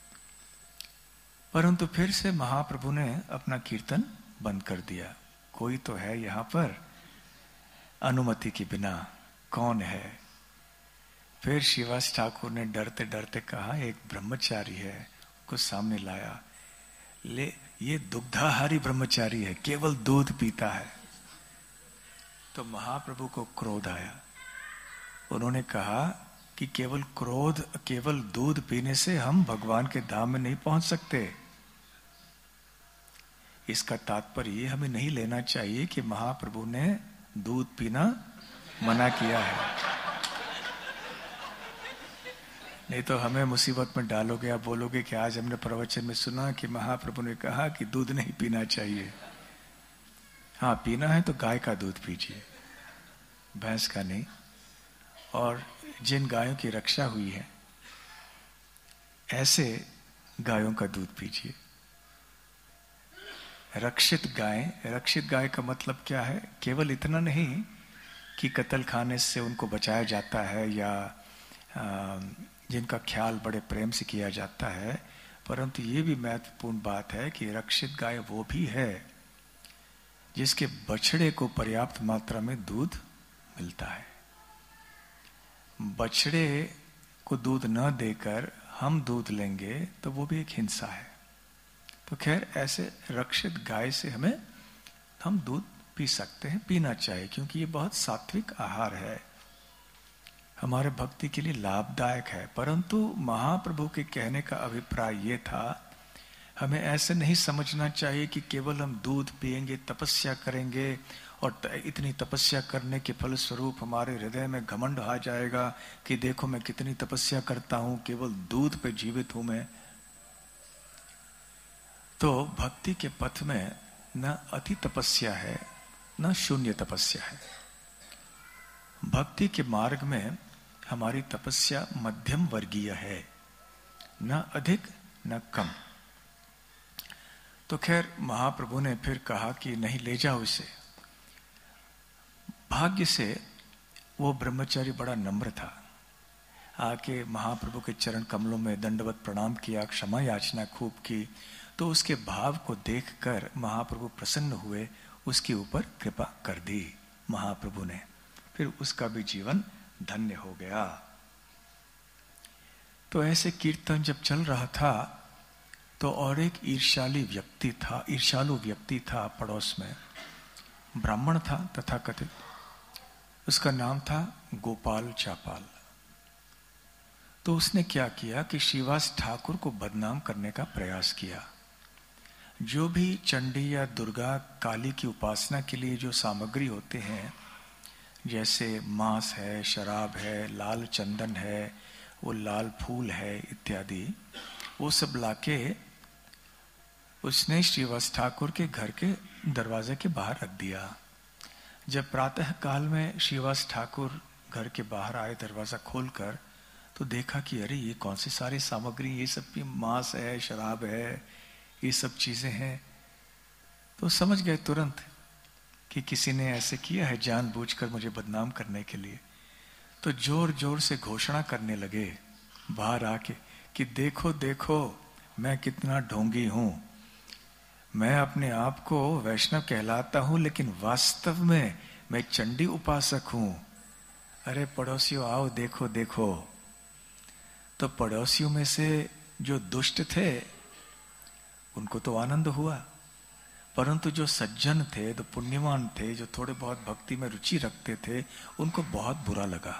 [SPEAKER 1] परंतु फिर से महाप्रभु ने अपना कीर्तन बंद कर दिया। कोई तो है यहाँ पर अनुमति के बिना, कौन है? फिर श्रीवास ठाकुर ने डरते डरते कहा, एक ब्रह्मचारी है, उसको सामने लाया। ले, ये दुग्धाहारी ब्रह्मचारी है, केवल दूध पीता है। तो महाप्रभु को क्रोध आया। उन्होंने कहा कि केवल क्रोध, केवल दूध पीने से हम भगवान के धाम में नहीं पहुंच सकते। इसका तात्पर्य हमें नहीं लेना चाहिए कि महाप्रभु ने दूध पीना मना किया है। नहीं तो हमें मुसीबत में डालोगे, आप बोलोगे कि आज हमने प्रवचन में सुना कि महाप्रभु ने कहा कि दूध नहीं पीना चाहिए। हाँ, पीना है तो गाय का दूध पीजिए, भैंस का नहीं। और जिन गायों की रक्षा हुई है ऐसे गायों का दूध पीजिए। रक्षित गाय, रक्षित गाय का मतलब क्या है? केवल इतना नहीं कि कत्ल खाने से उनको बचाया जाता है या आ, जिनका ख्याल बड़े प्रेम से किया जाता है, परंतु ये भी महत्वपूर्ण बात है कि रक्षित गाय वो भी है जिसके बछड़े को पर्याप्त मात्रा में दूध मिलता है। बछड़े को दूध न देकर हम दूध लेंगे तो वो भी एक हिंसा है। तो खैर, ऐसे रक्षित गाय से हमें हम दूध पी सकते हैं, पीना चाहिए, क्योंकि ये बहुत सात्विक आहार है, हमारे भक्ति के लिए लाभदायक है। परंतु महाप्रभु के कहने का अभिप्राय ये था, हमें ऐसे नहीं समझना चाहिए कि केवल हम दूध पिएंगे, तपस्या करेंगे और इतनी तपस्या करने के फलस्वरूप हमारे हृदय में घमंड आ जाएगा कि देखो मैं कितनी तपस्या करता हूं, केवल दूध पे जीवित हूं मैं। तो भक्ति के पथ में न अति तपस्या है न शून्य तपस्या है। भक्ति के मार्ग में हमारी तपस्या मध्यम वर्गीय है, न अधिक न कम। तो खैर, महाप्रभु ने फिर कहा कि नहीं, ले जाओ इसे। भाग्य से वो ब्रह्मचारी बड़ा नम्र था, आके महाप्रभु के चरण कमलों में दंडवत प्रणाम किया, क्षमा याचना खूब की। तो उसके भाव को देखकर महाप्रभु प्रसन्न हुए, उसके ऊपर कृपा कर दी महाप्रभु ने। फिर उसका भी जीवन धन्य हो गया। तो ऐसे कीर्तन जब चल रहा था तो और एक ईर्ष्याली व्यक्ति था, ईर्ष्यालु व्यक्ति था पड़ोस में, ब्राह्मण था तथा कथित। उसका नाम था गोपाल चापाल। तो उसने क्या किया कि श्रीवास ठाकुर को बदनाम करने का प्रयास किया। जो भी चंडी या दुर्गा काली की उपासना के लिए जो सामग्री होते हैं, जैसे मांस है, शराब है, लाल चंदन है, वो लाल फूल है इत्यादि, वो सब लाके उसने श्रीवास ठाकुर के घर के दरवाजे के बाहर रख दिया। जब प्रातः काल में श्रीवास ठाकुर घर के बाहर आए दरवाजा खोलकर, तो देखा कि अरे ये कौन सी सारी सामग्री, ये सब भी मांस है, शराब है, ये सब चीजें हैं। तो समझ गए तुरंत कि किसी ने ऐसे किया है जानबूझकर मुझे बदनाम करने के लिए। तो जोर जोर से घोषणा करने लगे बाहर आके कि देखो देखो मैं कितना ढोंगी हूं, मैं अपने आप को वैष्णव कहलाता हूं लेकिन वास्तव में मैं चंडी उपासक हूं। अरे पड़ोसियों आओ देखो देखो। तो पड़ोसियों में से जो दुष्ट थे उनको तो आनंद हुआ, परंतु जो सज्जन थे, जो पुण्यवान थे, जो थोड़े बहुत भक्ति में रुचि रखते थे, उनको बहुत बुरा लगा।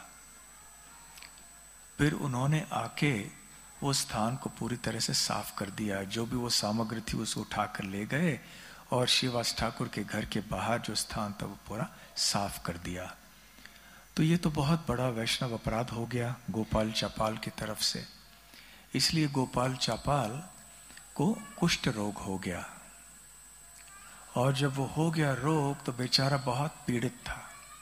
[SPEAKER 1] फिर उन्होंने आके वो स्थान को पूरी तरह से साफ कर दिया। जो भी वो सामग्री थी उसको उठाकर ले गए और श्रीवास ठाकुर के घर के बाहर जो स्थान था वो पूरा साफ कर दिया। तो ये तो बहुत बड़ा वैष्णव अपराध हो गया गोपाल चापाल की तरफ से। इसलिए गोपाल चापाल को कुष्ठ रोग हो गया, और जब वो हो गया रोग तो बेचारा बहुत पीड़ित था।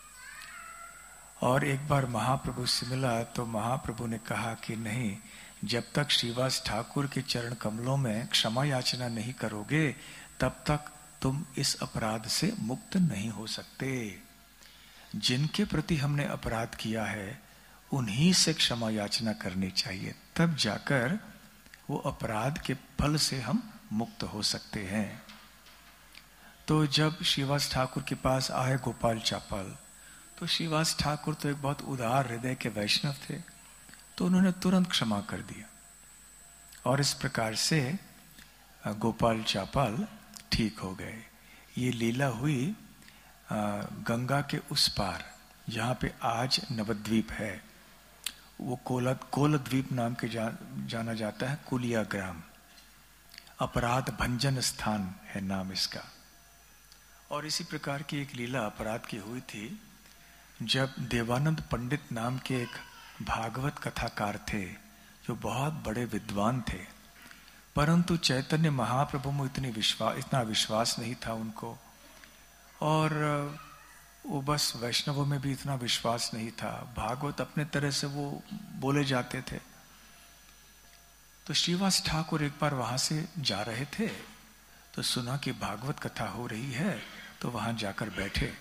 [SPEAKER 1] और एक बार महाप्रभु से मिला तो महाप्रभु ने कहा कि नहीं, जब तक श्रीवास ठाकुर के चरण कमलों में क्षमा याचना नहीं करोगे तब तक तुम इस अपराध से मुक्त नहीं हो सकते। जिनके प्रति हमने अपराध किया है उन्हीं से क्षमा याचना करनी चाहिए, तब जाकर वो अपराध के फल से हम मुक्त हो सकते हैं। तो जब श्रीवास ठाकुर के पास आए गोपाल चापाल, तो श्रीवास ठाकुर तो एक बहुत उदार हृदय के वैष्णव थे, तो उन्होंने तुरंत क्षमा कर दिया। और इस प्रकार से गोपाल चापाल ठीक हो गए। ये लीला हुई गंगा के उस पार, जहाँ पे आज नवद्वीप है। वो कोला कोलद्वीप नाम के जा, जाना जाता है, कुलिया ग्राम। अपराध भंजन स्थान है नाम इसका। और इसी प्रकार की एक लीला अपराध की हुई थी जब देवानंद पंडित नाम के एक भागवत कथाकार थे जो बहुत बड़े विद्वान थे, परंतु चैतन्य महाप्रभु में इतनी विश्वास इतना विश्वास नहीं था उनको, और वो बस वैष्णवों में भी इतना विश्वास नहीं था। भागवत अपने तरह से वो बोले जाते थे। तो श्रीवास ठाकुर एक बार वहां से जा रहे थे तो सुना कि भागवत कथा हो रही है, तो वहां जाकर बैठे।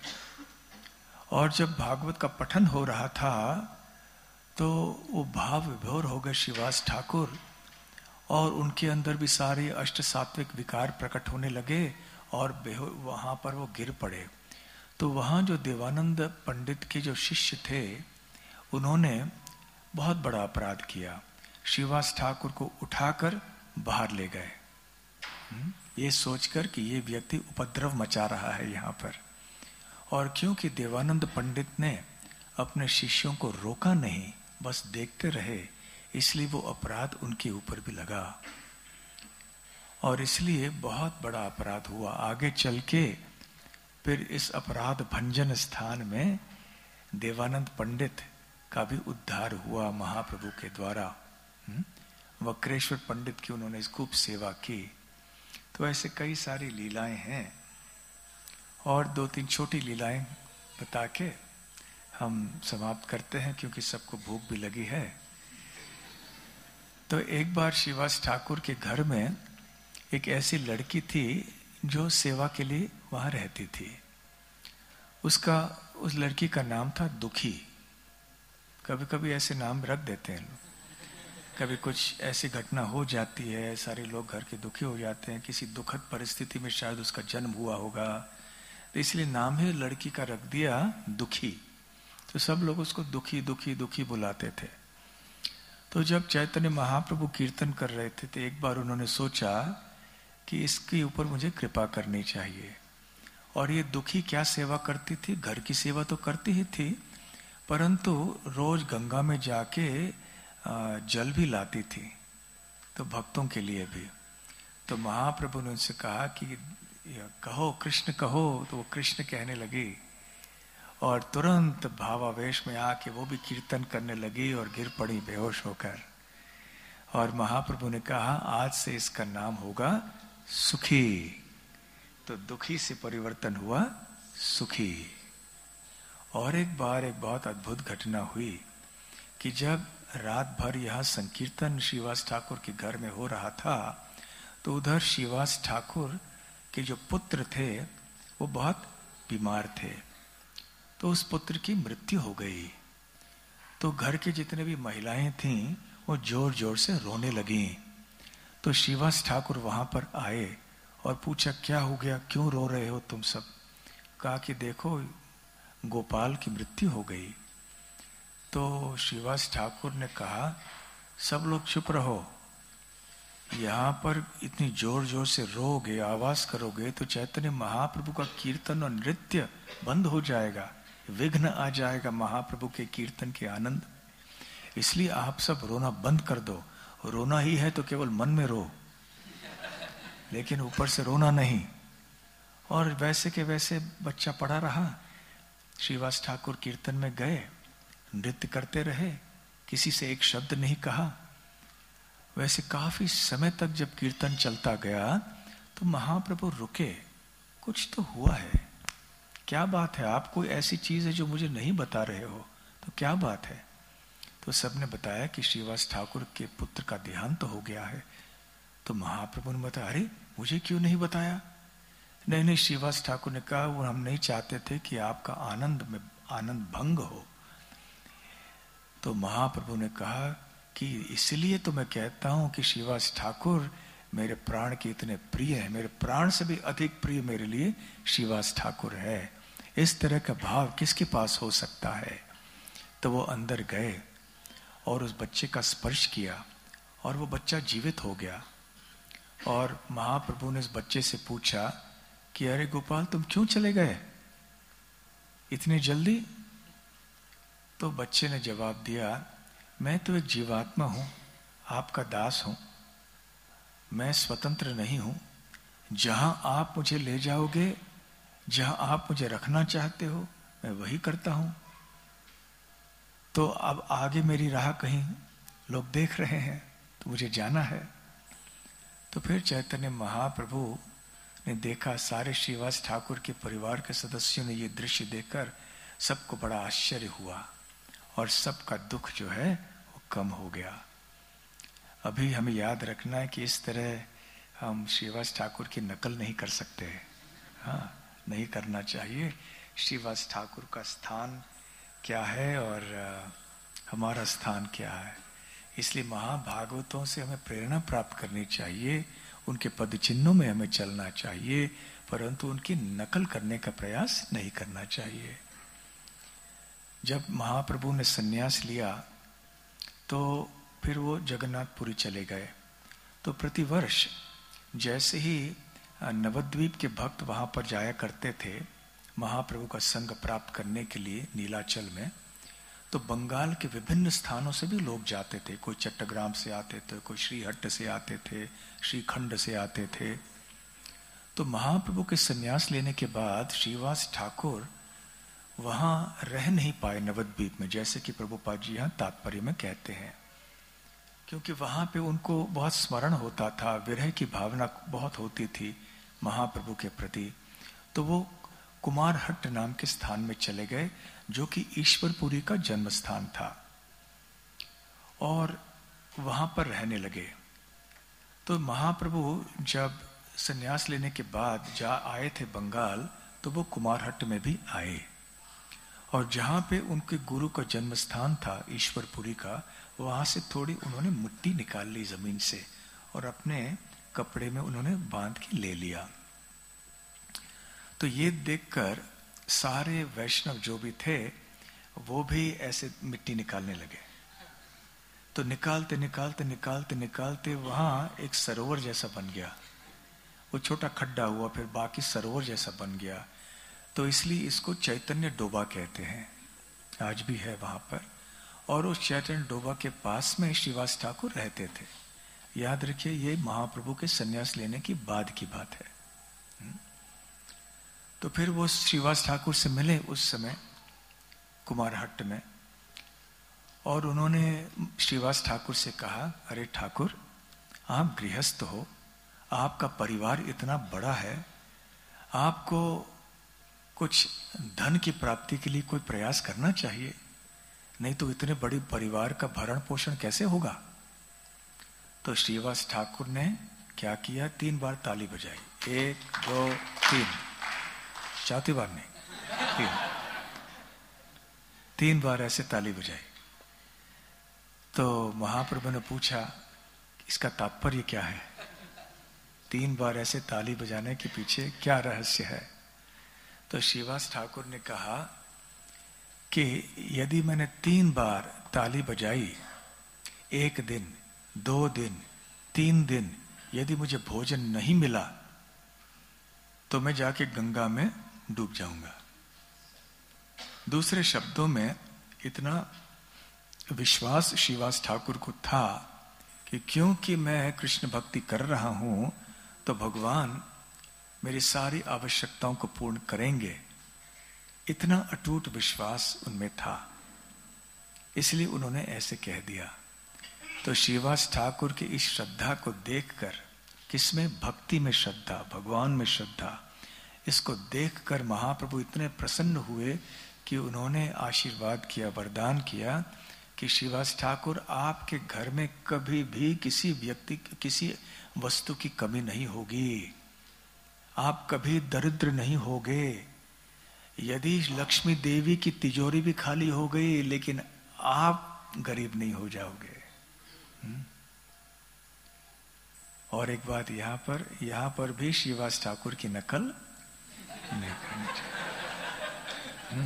[SPEAKER 1] और जब भागवत का पठन हो रहा था तो वो भाव विभोर हो गए श्रीवास ठाकुर, और उनके अंदर भी सारे अष्ट सात्विक विकार प्रकट होने लगे और वहां पर वो गिर पड़े। तो वहां जो देवानंद पंडित के जो शिष्य थे उन्होंने बहुत बड़ा अपराध किया, श्रीवास ठाकुर को उठाकर बाहर ले गए, ये सोचकर कि ये व्यक्ति उपद्रव मचा रहा है यहाँ पर। और क्योंकि देवानंद पंडित ने अपने शिष्यों को रोका नहीं, बस देखते रहे, इसलिए वो अपराध उनके ऊपर भी लगा, और इसलिए बहुत बड़ा अपराध हुआ। आगे चल के फिर इस अपराध भंजन स्थान में देवानंद पंडित का भी उद्धार हुआ महाप्रभु के द्वारा। वक्रेश्वर पंडित की उन्होंने खूब सेवा की। तो ऐसे कई सारी लीलाएं हैं, और दो तीन छोटी लीलाएं बता के हम समाप्त करते हैं क्योंकि सबको भूख भी लगी है। तो एक बार श्रीवास ठाकुर के घर में एक ऐसी लड़की थी जो सेवा के लिए वहां रहती थी। उसका उस लड़की का नाम था दुखी। कभी कभी ऐसे नाम रख देते हैं, कभी कुछ ऐसी घटना हो जाती है, सारे लोग घर के दुखी हो जाते हैं, किसी दुखद परिस्थिति में शायद उसका जन्म हुआ होगा, तो इसलिए नाम ही लड़की का रख दिया दुखी। तो सब लोग उसको दुखी दुखी दुखी बुलाते थे। तो जब चैतन्य महाप्रभु कीर्तन कर रहे थे तो एक बार उन्होंने सोचा कि इसके ऊपर मुझे कृपा करनी चाहिए। और ये दुखी क्या सेवा करती थी? घर की सेवा तो करती ही थी, परंतु रोज गंगा में जाके जल भी लाती थी, तो भक्तों के लिए भी। तो महाप्रभु ने उनसे कहा कि कहो कृष्ण कहो, तो वो कृष्ण कहने लगी, और तुरंत भावावेश में आके वो भी कीर्तन करने लगी और गिर पड़ी बेहोश होकर। और महाप्रभु ने कहा आज से इसका नाम होगा सुखी। तो दुखी से परिवर्तन हुआ सुखी। और एक बार एक बहुत अद्भुत घटना हुई कि जब रात भर यह संकीर्तन श्रीवास ठाकुर के घर में हो रहा था, तो उधर श्रीवास ठाकुर के जो पुत्र थे वो बहुत बीमार थे। तो उस पुत्र की मृत्यु हो गई। तो घर के जितने भी महिलाएं थीं वो जोर जोर से रोने लगीं। तो श्रीवास ठाकुर वहां पर आए और पूछा क्या हो गया, क्यों रो रहे हो तुम सब? कहा कि देखो गोपाल की मृत्यु हो गई। तो श्रीवास ठाकुर ने कहा सब लोग चुप रहो, यहाँ पर इतनी जोर जोर से रोगे, आवाज करोगे तो चैतन्य महाप्रभु का कीर्तन और नृत्य बंद हो जाएगा, विघ्न आ जाएगा महाप्रभु के कीर्तन के आनंद। इसलिए आप सब रोना बंद कर दो। रोना ही है तो केवल मन में रो, लेकिन ऊपर से रोना नहीं। और वैसे के वैसे बच्चा पड़ा रहा। श्रीवास ठाकुर कीर्तन में गए, नृत्य करते रहे, किसी से एक शब्द नहीं कहा। वैसे काफी समय तक जब कीर्तन चलता गया तो महाप्रभु रुके, कुछ तो हुआ है, क्या बात है, आप कोई ऐसी चीज है जो मुझे नहीं बता रहे हो, तो क्या बात है। तो सबने बताया कि श्रीवास ठाकुर के पुत्र का देहांत तो हो गया है। तो महाप्रभु ने बताया, अरे मुझे क्यों नहीं बताया। नहीं नहीं, श्रीवास ठाकुर ने कहा, वो हम नहीं चाहते थे कि आपका आनंद में आनंद भंग हो। तो महाप्रभु ने कहा कि इसलिए तो मैं कहता हूं कि श्रीवास ठाकुर मेरे प्राण के इतने प्रिय है, मेरे प्राण से भी अधिक प्रिय मेरे लिए श्रीवास ठाकुर है। इस तरह का भाव किसके पास हो सकता है। तो वो अंदर गए और उस बच्चे का स्पर्श किया और वो बच्चा जीवित हो गया। और महाप्रभु ने उस बच्चे से पूछा कि अरे गोपाल, तुम क्यों चले गए इतने जल्दी। तो बच्चे ने जवाब दिया, मैं तो एक जीवात्मा हूं, आपका दास हूं, मैं स्वतंत्र नहीं हूं। जहां आप मुझे ले जाओगे, जहां आप मुझे रखना चाहते हो, मैं वही करता हूं। तो अब आगे मेरी राह कहीं लोग देख रहे हैं, तो मुझे जाना है। तो फिर चैतन्य महाप्रभु ने देखा, सारे श्रीवास ठाकुर के परिवार के सदस्यों ने ये दृश्य देखकर सबको बड़ा आश्चर्य हुआ और सबका दुख जो है वो कम हो गया। अभी हमें याद रखना है कि इस तरह हम श्रीवास ठाकुर की नकल नहीं कर सकते। हाँ, नहीं करना चाहिए। श्रीवास ठाकुर का स्थान क्या है और हमारा स्थान क्या है, इसलिए महाभागवतों से हमें प्रेरणा प्राप्त करनी चाहिए, उनके पद चिन्हों में हमें चलना चाहिए, परंतु उनकी नकल करने का प्रयास नहीं करना चाहिए। जब महाप्रभु ने संन्यास लिया तो फिर वो जगन्नाथपुरी चले गए। तो प्रतिवर्ष जैसे ही नवद्वीप के भक्त वहां पर जाया करते थे महाप्रभु का संग प्राप्त करने के लिए नीलाचल में, तो बंगाल के विभिन्न स्थानों से भी लोग जाते थे। कोई चट्टग्राम से आते थे, कोई श्रीहट्ट से आते थे, श्रीखंड से आते थे। तो महाप्रभु के संन्यास लेने के बाद श्रीवास ठाकुर वहां रह नहीं पाए नवद्वीप में, जैसे कि प्रभुपाद जी यहां तात्पर्य में कहते हैं, क्योंकि वहां पे उनको बहुत स्मरण होता था, विरह की भावना बहुत होती थी महाप्रभु के प्रति। तो वो कुमारहट्ट नाम के स्थान में चले गए, जो कि ईश्वरपुरी का जन्म स्थान था, और वहां पर रहने लगे। तो महाप्रभु जब संन्यास लेने के बाद जा आए थे बंगाल, तो वो कुमारहट्ट में भी आए, और जहां पे उनके गुरु का जन्म स्थान था ईश्वरपुरी का, वहां से थोड़ी उन्होंने मिट्टी निकाल ली जमीन से और अपने कपड़े में उन्होंने बांध के ले लिया। तो ये देखकर सारे वैष्णव जो भी थे वो भी ऐसे मिट्टी निकालने लगे। तो निकालते निकालते निकालते निकालते वहां एक सरोवर जैसा बन गया, वो छोटा खड्डा हुआ, फिर बाकी सरोवर जैसा बन गया। तो इसलिए इसको चैतन्य डोबा कहते हैं, आज भी है वहां पर। और उस चैतन्य डोबा के पास में श्रीवास ठाकुर रहते थे। याद रखिए, ये महाप्रभु के संन्यास लेने की बाद की बात है। तो फिर वो श्रीवास ठाकुर से मिले उस समय कुमारहट्ट में, और उन्होंने श्रीवास ठाकुर से कहा, अरे ठाकुर, आप गृहस्थ हो, आपका परिवार इतना बड़ा है, आपको कुछ धन की प्राप्ति के लिए कोई प्रयास करना चाहिए, नहीं तो इतने बड़े परिवार का भरण पोषण कैसे होगा। तो श्रीवास ठाकुर ने क्या किया, तीन बार ताली बजाई, एक दो तीन, चौथी बार नहीं, तीन तीन बार ऐसे ताली बजाई। तो महाप्रभु ने पूछा, इसका तात्पर्य क्या है, तीन बार ऐसे ताली बजाने के पीछे क्या रहस्य है। तो श्रीवास ठाकुर ने कहा कि यदि मैंने तीन बार ताली बजाई, एक दिन, दो दिन, तीन दिन, यदि मुझे भोजन नहीं मिला तो मैं जाके गंगा में डूब जाऊंगा। दूसरे शब्दों में इतना विश्वास श्रीवास ठाकुर को था कि क्योंकि मैं कृष्ण भक्ति कर रहा हूं तो भगवान मेरी सारी आवश्यकताओं को पूर्ण करेंगे, इतना अटूट विश्वास उनमें था, इसलिए उन्होंने ऐसे कह दिया। तो श्रीवास ठाकुर की इस श्रद्धा को देखकर, किसमें? भक्ति में श्रद्धा, भगवान में श्रद्धा, इसको देखकर महाप्रभु इतने प्रसन्न हुए कि उन्होंने आशीर्वाद किया, वरदान किया कि श्रीवास ठाकुर आपके घर में कभी भी किसी व्यक्ति, किसी वस्तु की कमी नहीं होगी, आप कभी दरिद्र नहीं होगे। यदि लक्ष्मी देवी की तिजोरी भी खाली हो गई, लेकिन आप गरीब नहीं हो जाओगे। और एक बात यहां पर यहां पर भी श्रीवास ठाकुर की नकल नहीं करनी चाहिए।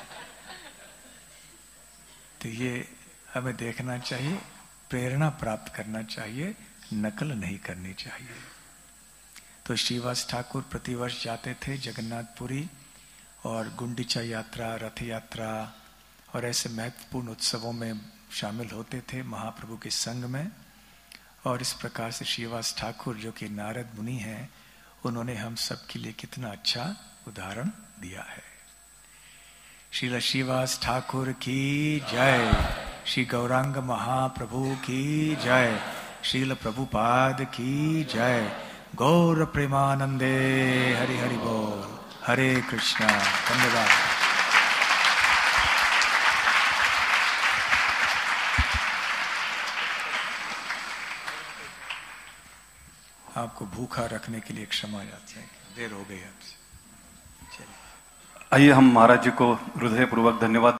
[SPEAKER 1] तो ये हमें देखना चाहिए, प्रेरणा प्राप्त करना चाहिए, नकल नहीं करनी चाहिए। तो श्रीवास ठाकुर प्रतिवर्ष जाते थे जगन्नाथपुरी और गुंडीचा यात्रा, रथ यात्रा और ऐसे महत्वपूर्ण उत्सवों में शामिल होते थे महाप्रभु के संग में। और इस प्रकार से श्रीवास ठाकुर जो कि नारद मुनि हैं, उन्होंने हम सब के लिए कितना अच्छा उदाहरण दिया है। श्रील श्रीवास ठाकुर की जय, श्री गौरांग महाप्रभु की जय, श्रील प्रभुपाद की जय। गौर प्रेमानंदे हरि हरि बोल। हरे कृष्णा। धन्यवाद। आपको भूखा रखने के लिए क्षमा याचना है, देर हो गई आपसे। चलिए,
[SPEAKER 2] आइए हम महाराज जी को हृदयपूर्वक धन्यवाद